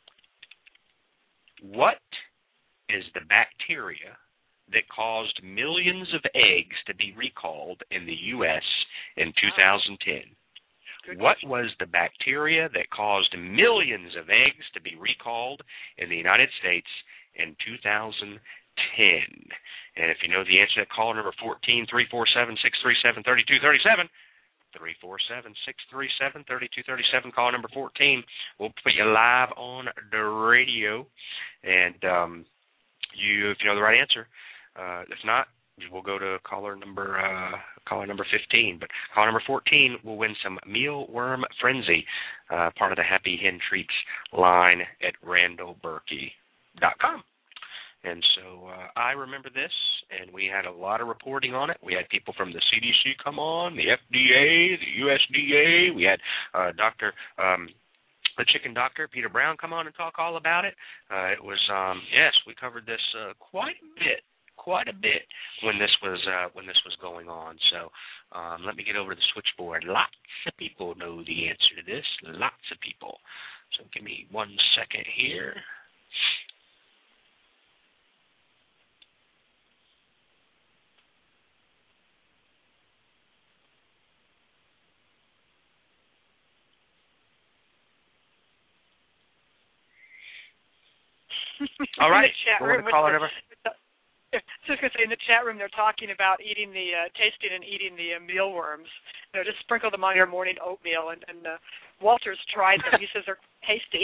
What is the bacteria that caused millions of eggs to be recalled in the U S in two thousand ten? What was the bacteria that caused millions of eggs to be recalled in the United States in two thousand ten? And if you know the answer to caller number fourteen, three four seven six three seven three two three seven, three four seven six three seven three two three seven, caller number fourteen. We'll put you live on the radio. And um, you, if you know the right answer, uh, if not, we'll go to caller number uh, caller number fifteen. But caller number fourteen will win some mealworm frenzy, uh, part of the Happy Hen Treats line at Randall Berkey dot com. And so uh, I remember this, and we had a lot of reporting on it. We had people from the C D C come on, the F D A, the U S D A. We had uh, Doctor Um, the chicken doctor, Peter Brown, come on and talk all about it. Uh, it was, um, yes, we covered this uh, quite a bit, quite a bit when this was uh, when this was going on. So um, let me get over to the switchboard. Lots of people know the answer to this. Lots of people. So give me one second here. All right. In the chat room, call it over? Just going to say, in the chat room, they're talking about eating the, uh, tasting and eating the uh, mealworms. You know, just sprinkle them on your morning oatmeal. And, and uh, Walter's tried them. He says they're tasty.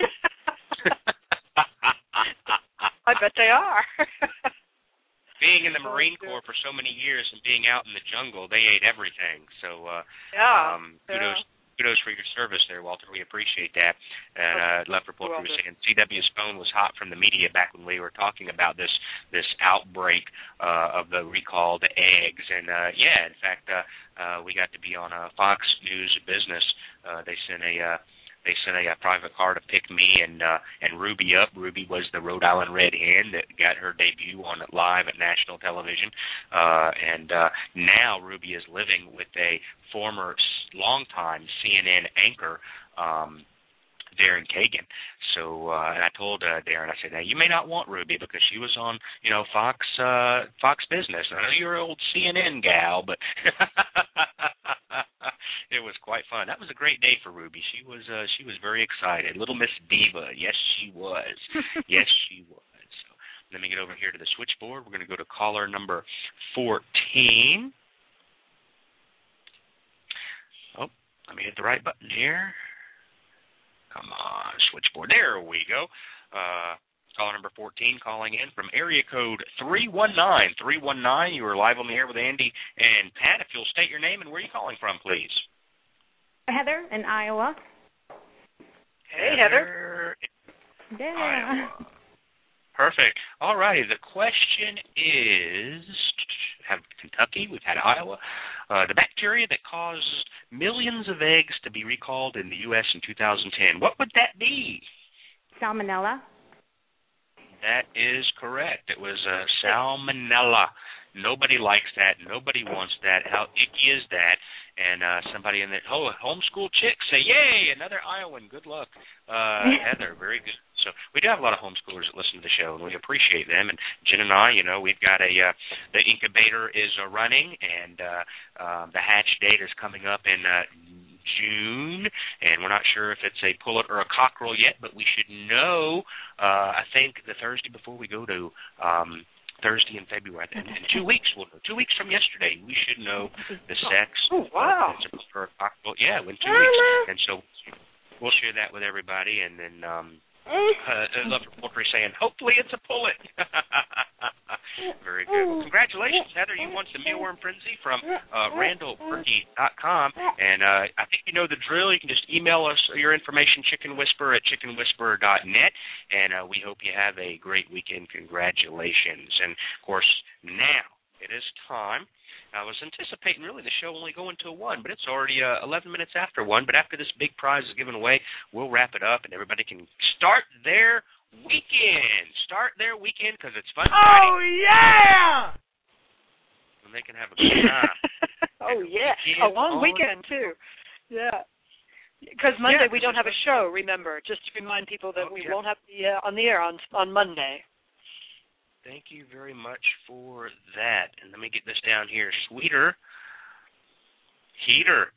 I bet they are. Being in the Marine Corps for so many years and being out in the jungle, they ate everything. So, uh, yeah, um, yeah. kudos. Kudos for your service there, Walter. We appreciate that. And uh, Left Reporter was saying C W's phone was hot from the media back when we were talking about this this outbreak uh, of the recalled eggs. And, uh, yeah, in fact, uh, uh, we got to be on a Fox News Business. Uh, they sent a uh, they sent a, a private car to pick me and uh, and Ruby up. Ruby was the Rhode Island Red Hen that got her debut on live at national television. Uh, and uh, now Ruby is living with a former longtime C N N anchor, um, Darren Kagan. So, uh, and I told uh, Darren, I said, now you may not want Ruby because she was on, you know, Fox uh, Fox Business. I know you're an old C N N gal, but it was quite fun. That was a great day for Ruby. She was uh, she was very excited. Little Miss Diva, yes, she was. Yes, she was. So let me get over here to the switchboard. We're going to go to caller number fourteen. Oh, let me hit the right button here. Come on, switchboard. There we go. Uh, caller number fourteen calling in from area code three one nine. three one nine, you are live on the air with Andy and Pat. If you'll state your name and where you're calling from, please. Heather in Iowa. Hey, Heather. Heather. Yeah. Iowa. Perfect. All righty. The question is, have Kentucky, we've had Iowa. Uh, the bacteria that caused millions of eggs to be recalled in the U S in two thousand ten. What would that be? Salmonella. That is correct. It was uh, salmonella. Nobody likes that. Nobody wants that. How icky is that? And uh, somebody in the oh, homeschool chick say, yay, another Iowan. Good luck. Uh, Heather, very good. So we do have a lot of homeschoolers that listen to the show, and we appreciate them. And Jen and I, you know, we've got a uh, the incubator is uh, running, and uh, uh, the hatch date is coming up in uh, June, and we're not sure if it's a pullet or a cockerel yet, but we should know, uh, I think, the Thursday before we go to um, Thursday in February. In, in two weeks, we'll know. Two weeks from yesterday, we should know the sex. Oh, wow. Of, it's a cockerel. Yeah, in two weeks. And so we'll share that with everybody, and then um, uh, I love Reporter saying, hopefully it's a pullet. Very good. Well, congratulations, Heather. You won some Mealworm Frenzy from uh, Randall Berkey dot com. And uh, I think you know the drill. You can just email us your information, Chicken Whisperer at chicken whisperer dot net. And uh, we hope you have a great weekend. Congratulations. And, of course, now it is time. I was anticipating really the show only going till one, but it's already uh, eleven minutes after one. But after this big prize is given away, we'll wrap it up, and everybody can start their weekend. Start their weekend because it's fun. Oh, yeah! And they can have a good time. Oh, yeah. A long weekend, too. Yeah. Because Monday yeah, we don't have a show, remember, just to remind people that oh, we yeah. won't have the uh, on the air on on Monday. Thank you very much for that. And let me get this down here. Sweeter heater.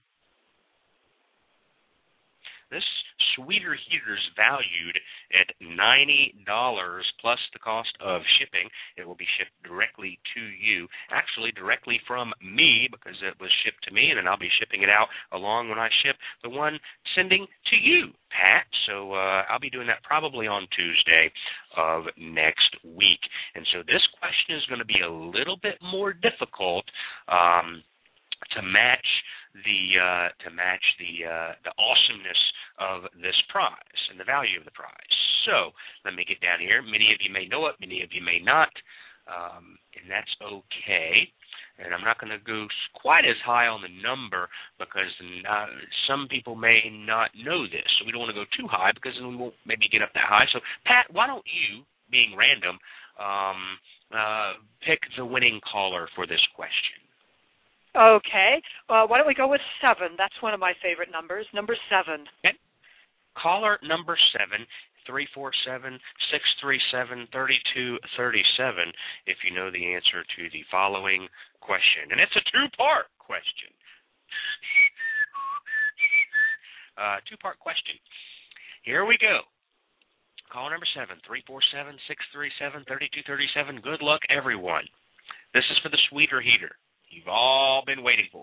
This Sweeter heater is valued at ninety dollars plus the cost of shipping. It will be shipped directly to you, actually directly from me because it was shipped to me, and then I'll be shipping it out along when I ship the one sending to you, Pat. So uh, I'll be doing that probably on Tuesday of next week. And so this question is going to be a little bit more difficult um, to match the uh, to match the uh, the awesomeness of this prize and the value of the prize. So let me get down here. Many of you may know it, many of you may not, um, and that's okay. And I'm not going to go quite as high on the number because uh, some people may not know this. So we don't want to go too high because then we won't maybe get up that high. So, Pat, why don't you, being random, um, uh, pick the winning caller for this question? Okay. Uh, why don't we go with seven? That's one of my favorite numbers. Number seven. Okay. Caller number seven, three four seven, six three seven, three two three seven, if you know the answer to the following question. And it's a two-part question. uh, two-part question. Here we go. Caller number seven, three four seven, six three seven, three two three seven. Good luck, everyone. This is for the sweeter heater you've all been waiting for.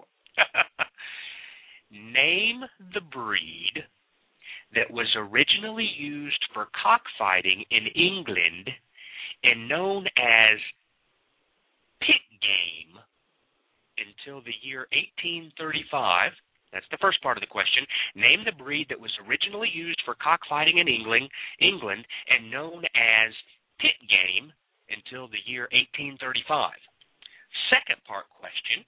Name the breed that was originally used for cockfighting in England and known as pit game until the year eighteen thirty-five. That's the first part of the question. Name the breed that was originally used for cockfighting in England, England and known as pit game until the year eighteen thirty-five. Second part question.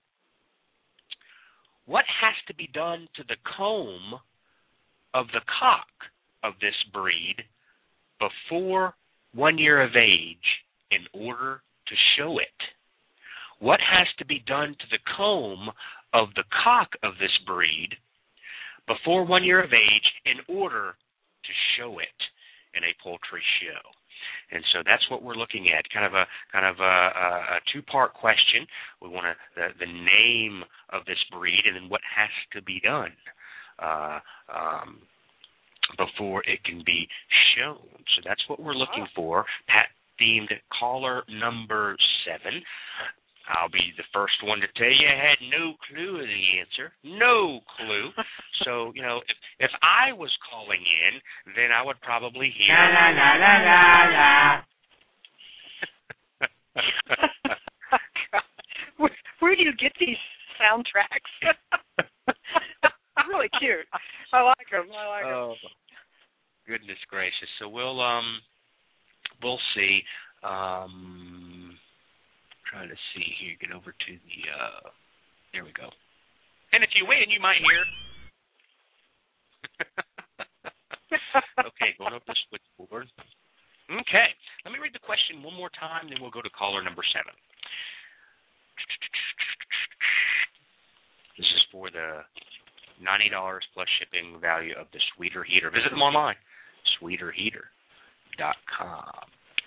What has to be done to the comb of the cock of this breed before one year of age in order to show it? What has to be done to the comb of the cock of this breed before one year of age in order to show it in a poultry show? And so that's what we're looking at, kind of a kind of a, a two-part question. We want to, the, the name of this breed and then what has to be done Uh, um, before it can be shown. So that's what we're looking for. Pat-themed caller number seven. I'll be the first one to tell you I had no clue of the answer. No clue. So, you know, if, if I was calling in, then I would probably hear... La, la, la, la, la, la. where, where do you get these soundtracks? Really cute. I like them. I like them. Oh, goodness gracious. So we'll um we'll see. Um, trying to see here. Get over to the. Uh, there we go. And if you win, you might hear. Okay, going up the switchboard. Okay, let me read the question one more time, then we'll go to caller number seven. This is for the ninety dollars plus shipping value of the Sweeter Heater. Visit them online, sweeter heater dot com.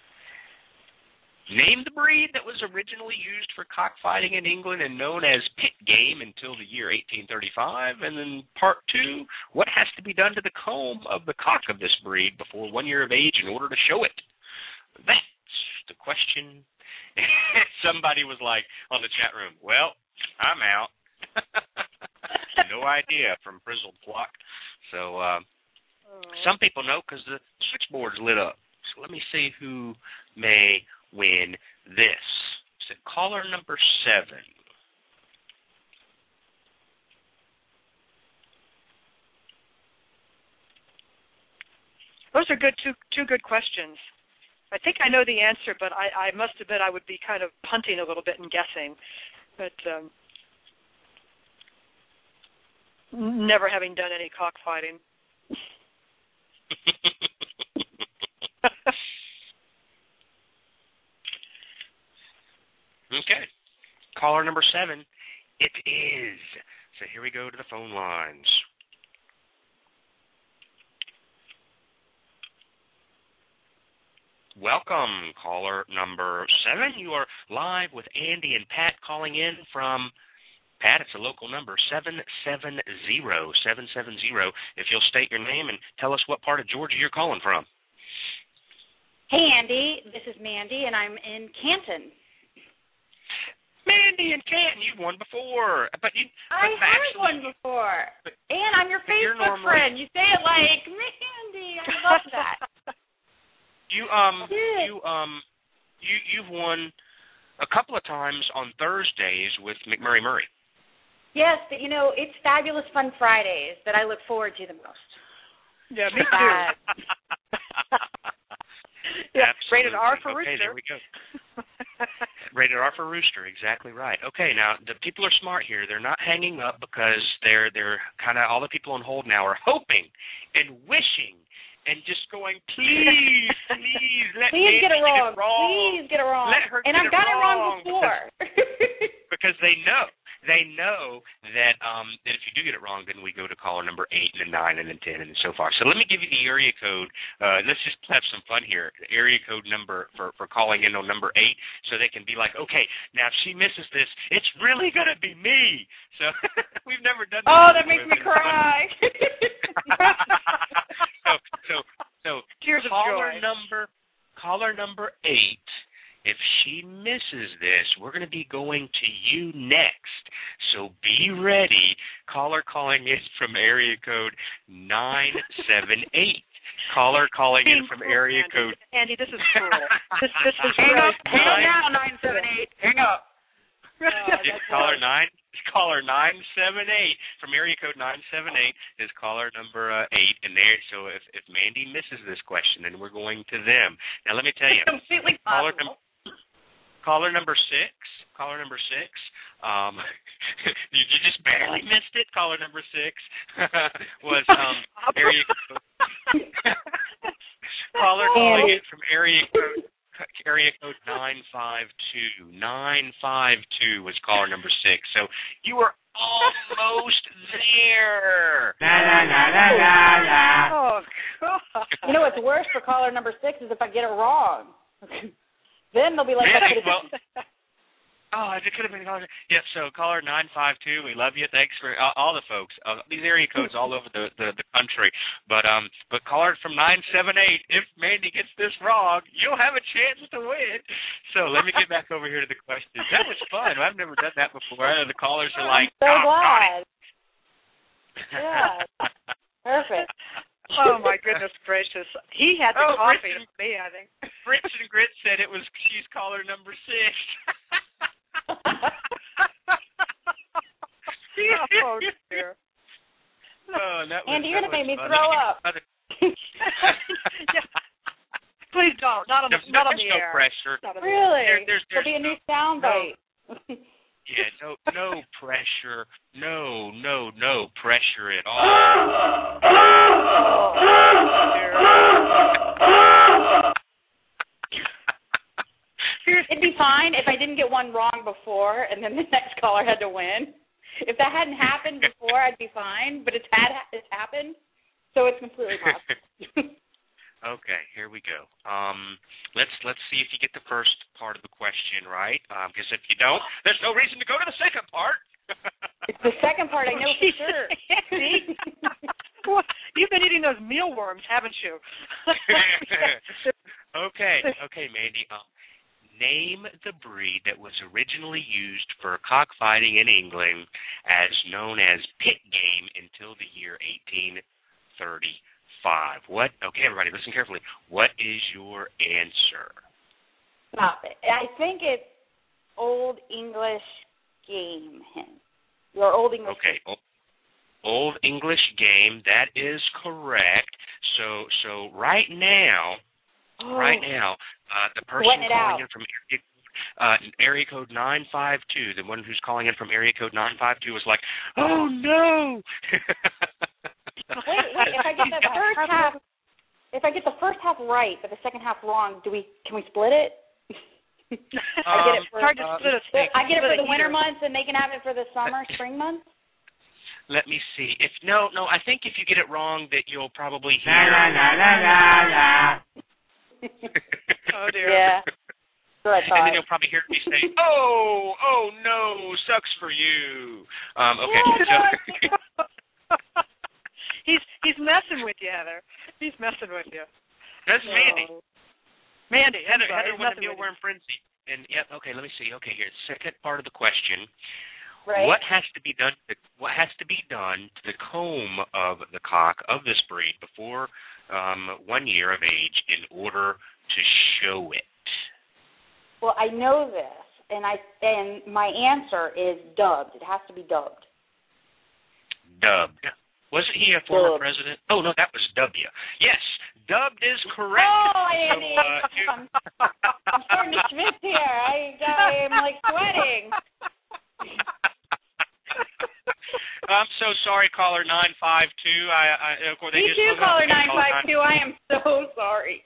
Name the breed that was originally used for cockfighting in England and known as pit game until the year eighteen thirty-five. And then part two, what has to be done to the comb of the cock of this breed before one year of age in order to show it? That's the question. Somebody was like on the chat room, well, I'm out. No idea from Frizzled Flock. So uh, some people know because the switchboard's lit up. So let me see who may win this. So caller number seven. Those are good two two good questions. I think I know the answer, but I, I must admit I would be kind of punting a little bit and guessing. But um, never having done any cockfighting. Okay. Caller number seven. It is. So here we go to the phone lines. Welcome, caller number seven. You are live with Andy and Pat calling in from, Pat, it's a local number, seven seven zero, seven seven zero. If you'll state your name and tell us what part of Georgia you're calling from. Hey, Andy. This is Mandy, and I'm in Canton. Mandy and Canton, you've won before. But you, I but have actually, won before. But, and I'm your Facebook normally, friend. You say it like, Mandy. I love that. You um you um you you've won a couple of times on Thursdays with McMurray Murray. Yes, but you know, it's Fabulous Fun Fridays that I look forward to the most. Yeah, me too. Yeah, rated R for okay, Rooster. there we go. Rated R for rooster, exactly right. Okay, now the people are smart here. They're not hanging up because they're they're kind of all the people on hold now are hoping and wishing and just going, please, please let please Mandy get it wrong. Get it wrong. Please get it wrong. Let her and get I've got it wrong, wrong it wrong before. Because, because they know. They know that um, that if you do get it wrong, then we go to caller number eight and then nine and then ten and then so far. So let me give you the area code. Uh, let's just have some fun here. The area code number for, for calling in on number eight, so they can be like, okay, now if she misses this, it's really going to be me. So we've never done that. Oh, that makes me cry. so so so Tears of caller joy. number caller number eight. If she misses this, we're going to be going to you next. So be ready. Caller calling in from area code nine seven eight. Caller calling in from area Andy. code... Andy, this is cruel. this, this is Hang really up. Hang up now, nine seven eight. Hang up. It's caller nine. Caller nine seven eight from area code nine seven eight is caller number uh, eight, and there. So if if Mandy misses this question, then we're going to them. Now let me tell you, completely caller possible. number caller number six, caller number six. Um, you, you just barely missed it. Caller number six was um area code. Caller calling in from area code. Area code nine five two. nine five two was caller number six. So you were almost there. La, la, la, la, la, la. Oh, God. You know what's worse for caller number six is if I get it wrong. Then they'll be like, Really? that's what it Well, oh, it could have been caller. Yeah, so caller nine five two, we love you. Thanks for uh, all the folks. Uh, these area codes all over the, the, the country. But um, but caller from nine seven eight, if Mandy gets this wrong, you'll have a chance to win. So let me get back over here to the questions. That was fun. I've never done that before. The callers are like, I'm so oh, glad. Yeah. Perfect. Oh, my goodness gracious. He had the Oh, coffee Richard, to me, I think. Fritz and Grit said it was she's caller number six. Oh, dear. Oh, that was, Andy, you're that going to make me fun. throw up. Other, Yeah. Please don't. Not on the, there's not no, on the no air. pressure. Not on the Really? There, there's, There'll there's be a new no, sound no, bite. Yeah, no, no pressure. No, no, no pressure at all. It'd be fine if I didn't get one wrong before and then the next caller had to win. If that hadn't happened before, I'd be fine, but it's had it's happened, so it's completely possible. Okay, here we go. Um, let's let's see if you get the first part of the question right. Because um, if you don't, there's no reason to go to the second part. It's the second part I know for sure. Well, you've been eating those mealworms, haven't you? okay, okay, Mandy. Um, name the breed that was originally used for cockfighting in England, as known as pit game, until the year eighteen thirty-five. What? Okay, everybody, listen carefully. What is your answer? Stop it. I think it's Old English Game hen. Your Old English. Okay. O- Old English Game. That is correct. So, so right now, oh. right now, uh, the person Sweating it calling out. in from area, uh, area code nine five two, the one who's calling in from area code nine five two, was like, "Oh no!" Wait, wait. If I get the first half, if I get the first half right, but the second half wrong, do we? Can we split it? I get it for, hard to split a steak. I get it for the Split winter either. months, and they can have it for the summer, spring months. Let me see. If no, no, I think if you get it wrong, that you'll probably hear. La la la la la. Oh dear. Yeah. So I And thought. then you'll probably hear me say, "Oh, oh no, sucks for you." Um, okay, so he's he's messing with you, Heather. He's messing with you. that's No. Mandy. Mandy, Heather, I'm sorry, Heather he's won the messing with you. mealworm frenzy. And yeah, okay, let me see. Okay, here, second part of the question. Right. What has to be done? To, what has to be done to the comb of the cock of this breed before um, one year of age in order to show it? Well, I know this, and I and my answer is dubbed. It has to be dubbed. Dubbed. Wasn't he a former Dubbed. president? Oh no, that was W. Yes, dubbed is correct. Oh, So, Andy, uh, you- I'm, I'm starting to schwitz here. I, I I'm so sorry, caller nine five two. I, I of course they Me just too, hung up caller with me, nine five two. I am so sorry.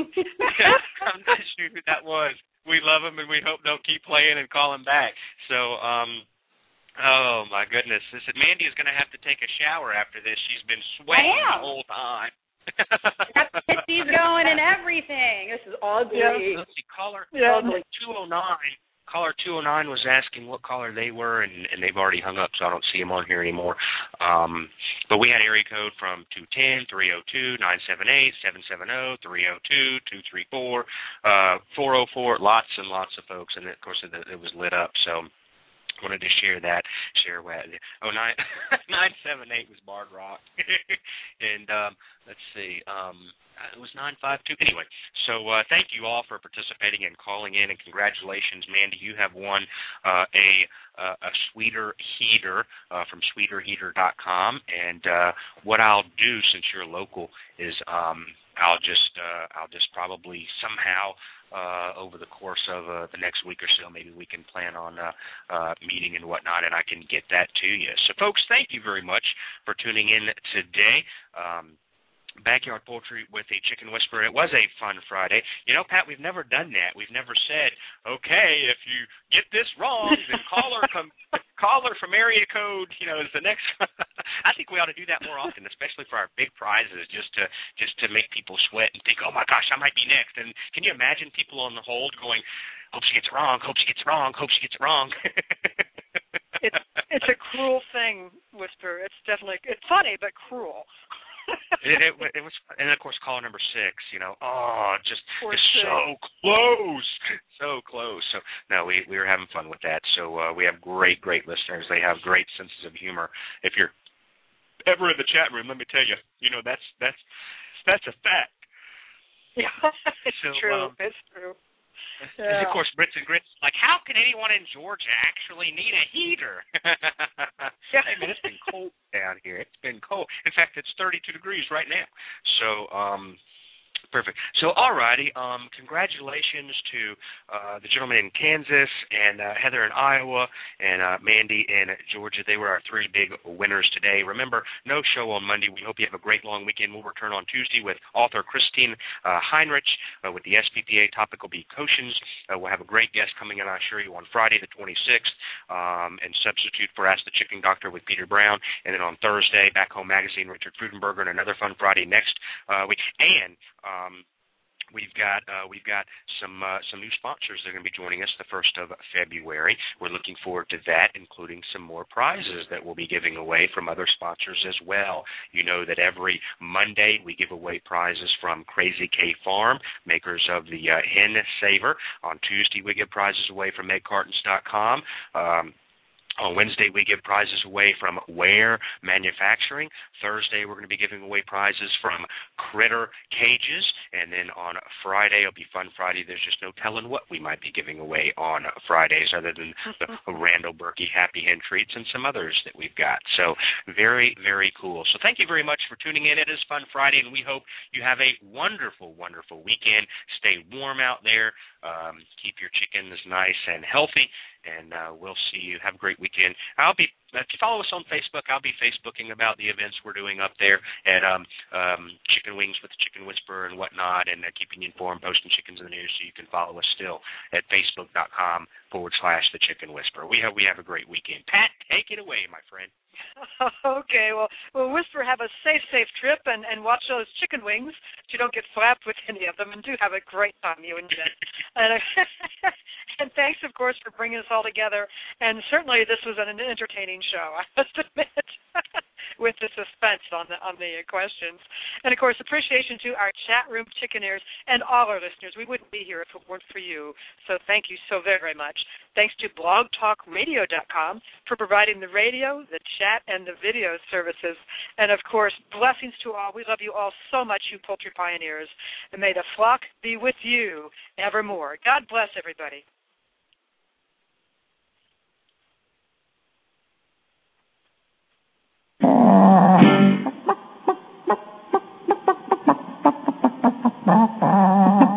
I'm not sure who that was. We love them, and we hope they'll keep playing and calling back. So, um, oh my goodness, this Mandy is going to have to take a shower after this. She's been sweating the whole time. Got the pixies going and everything. This is ugly. Yeah. Let's see, caller Yeah. two oh nine. Caller two oh nine was asking what caller they were, and, and they've already hung up, so I don't see them on here anymore. Um, but we had area code from two one zero, three oh two, nine seven eight, seven seven zero, three oh two, two three four, uh, four oh four, lots and lots of folks, and of course it, it was lit up, so wanted to share that. Share what? Oh, nine, nine seven eight was Bard Rock. and um, let's see, um, it was nine five two. Anyway, so uh, thank you all for participating and calling in, and congratulations, Mandy. You have won uh, a uh, a sweeter heater uh, from sweeter heater dot com. And uh, what I'll do, since you're local, is um, I'll just uh, I'll just probably somehow uh, over the course of uh, the next week or so, maybe we can plan on a uh, uh, meeting and whatnot, and I can get that to you. So, folks, thank you very much for tuning in today. Um, Backyard Poultry with a Chicken Whisperer. It was a fun Friday. You know, Pat, we've never done that. We've never said, okay, if you get this wrong, then caller come, caller from area code, you know, is the next. I think we ought to do that more often, especially for our big prizes, just to just to make people sweat and think, oh my gosh, I might be next. And can you imagine people on the hold going, hope she gets it wrong, hope she gets it wrong, hope she gets it wrong. it's it's a cruel thing, Whisper. It's definitely it's funny but cruel. it, it, it was, and of course, caller number six. You know, oh, just, just six. so close, so close. So no, we we were having fun with that. So uh, we have great, great listeners. They have great senses of humor. If you're ever in the chat room, let me tell you, you know that's that's that's a fact. Yeah, it's so, true. Um, it's true. Yeah. And of course, Brits and Grits, like, how can anyone in Georgia actually need a heater? Yeah. I mean, it's been cold down here. It's been cold. In fact, it's thirty-two degrees right now. So, um, perfect. So, all righty. Um, congratulations to uh, the gentleman in Kansas and uh, Heather in Iowa and uh, Mandy in Georgia. They were our three big winners today. Remember, no show on Monday. We hope you have a great long weekend. We'll return on Tuesday with author Christine uh, Heinrich uh, with the S P P A. Topic will be Koshens. Uh, we'll have a great guest coming in, I assure you, on Friday the twenty-sixth, um, and substitute for Ask the Chicken Doctor with Peter Brown. And then on Thursday, Back Home Magazine, Richard Frudenberger, and another fun Friday next uh, week. And um, We've got uh, we've got some uh, some new sponsors that are going to be joining us the first of February. We're looking forward to that, including some more prizes that we'll be giving away from other sponsors as well. You know that every Monday we give away prizes from Crazy K Farm, makers of the uh, Hen Saver. On Tuesday we give prizes away from egg cartons dot com. Um, On Wednesday, we give prizes away from Ware Manufacturing. Thursday, we're going to be giving away prizes from Critter Cages. And then on Friday, it'll be Fun Friday. There's just no telling what we might be giving away on Fridays other than the Randall Berkey Happy Hen Treats and some others that we've got. So very, very cool. So thank you very much for tuning in. It is Fun Friday, and we hope you have a wonderful, wonderful weekend. Stay warm out there. Um, keep your chickens nice and healthy. And uh, we'll see you. Have a great weekend. I'll be if you follow us on Facebook, I'll be Facebooking about the events we're doing up there at um, um, Chicken Wings with the Chicken Whisperer and whatnot, and uh, keeping you informed, posting chickens in the news, so you can follow us still at facebook.com forward slash the Chicken Whisperer. We have we have a great weekend. Pat, take it away, my friend. Okay, well, well, Whisper, have a safe, safe trip, and, and watch those chicken wings so you don't get flapped with any of them, and do have a great time, you and Jen. and, uh, and thanks, of course, for bringing us all together, and certainly this was an entertaining show, I must admit, with the suspense on the on the questions. And, of course, appreciation to our chat room chickeneers and all our listeners. We wouldn't be here if it weren't for you, so thank you so very, very much. Thanks to blog talk radio dot com for providing the radio, the chat, and the video services. And, of course, blessings to all. We love you all so much, you poultry pioneers. And may the flock be with you evermore. God bless everybody. Bye.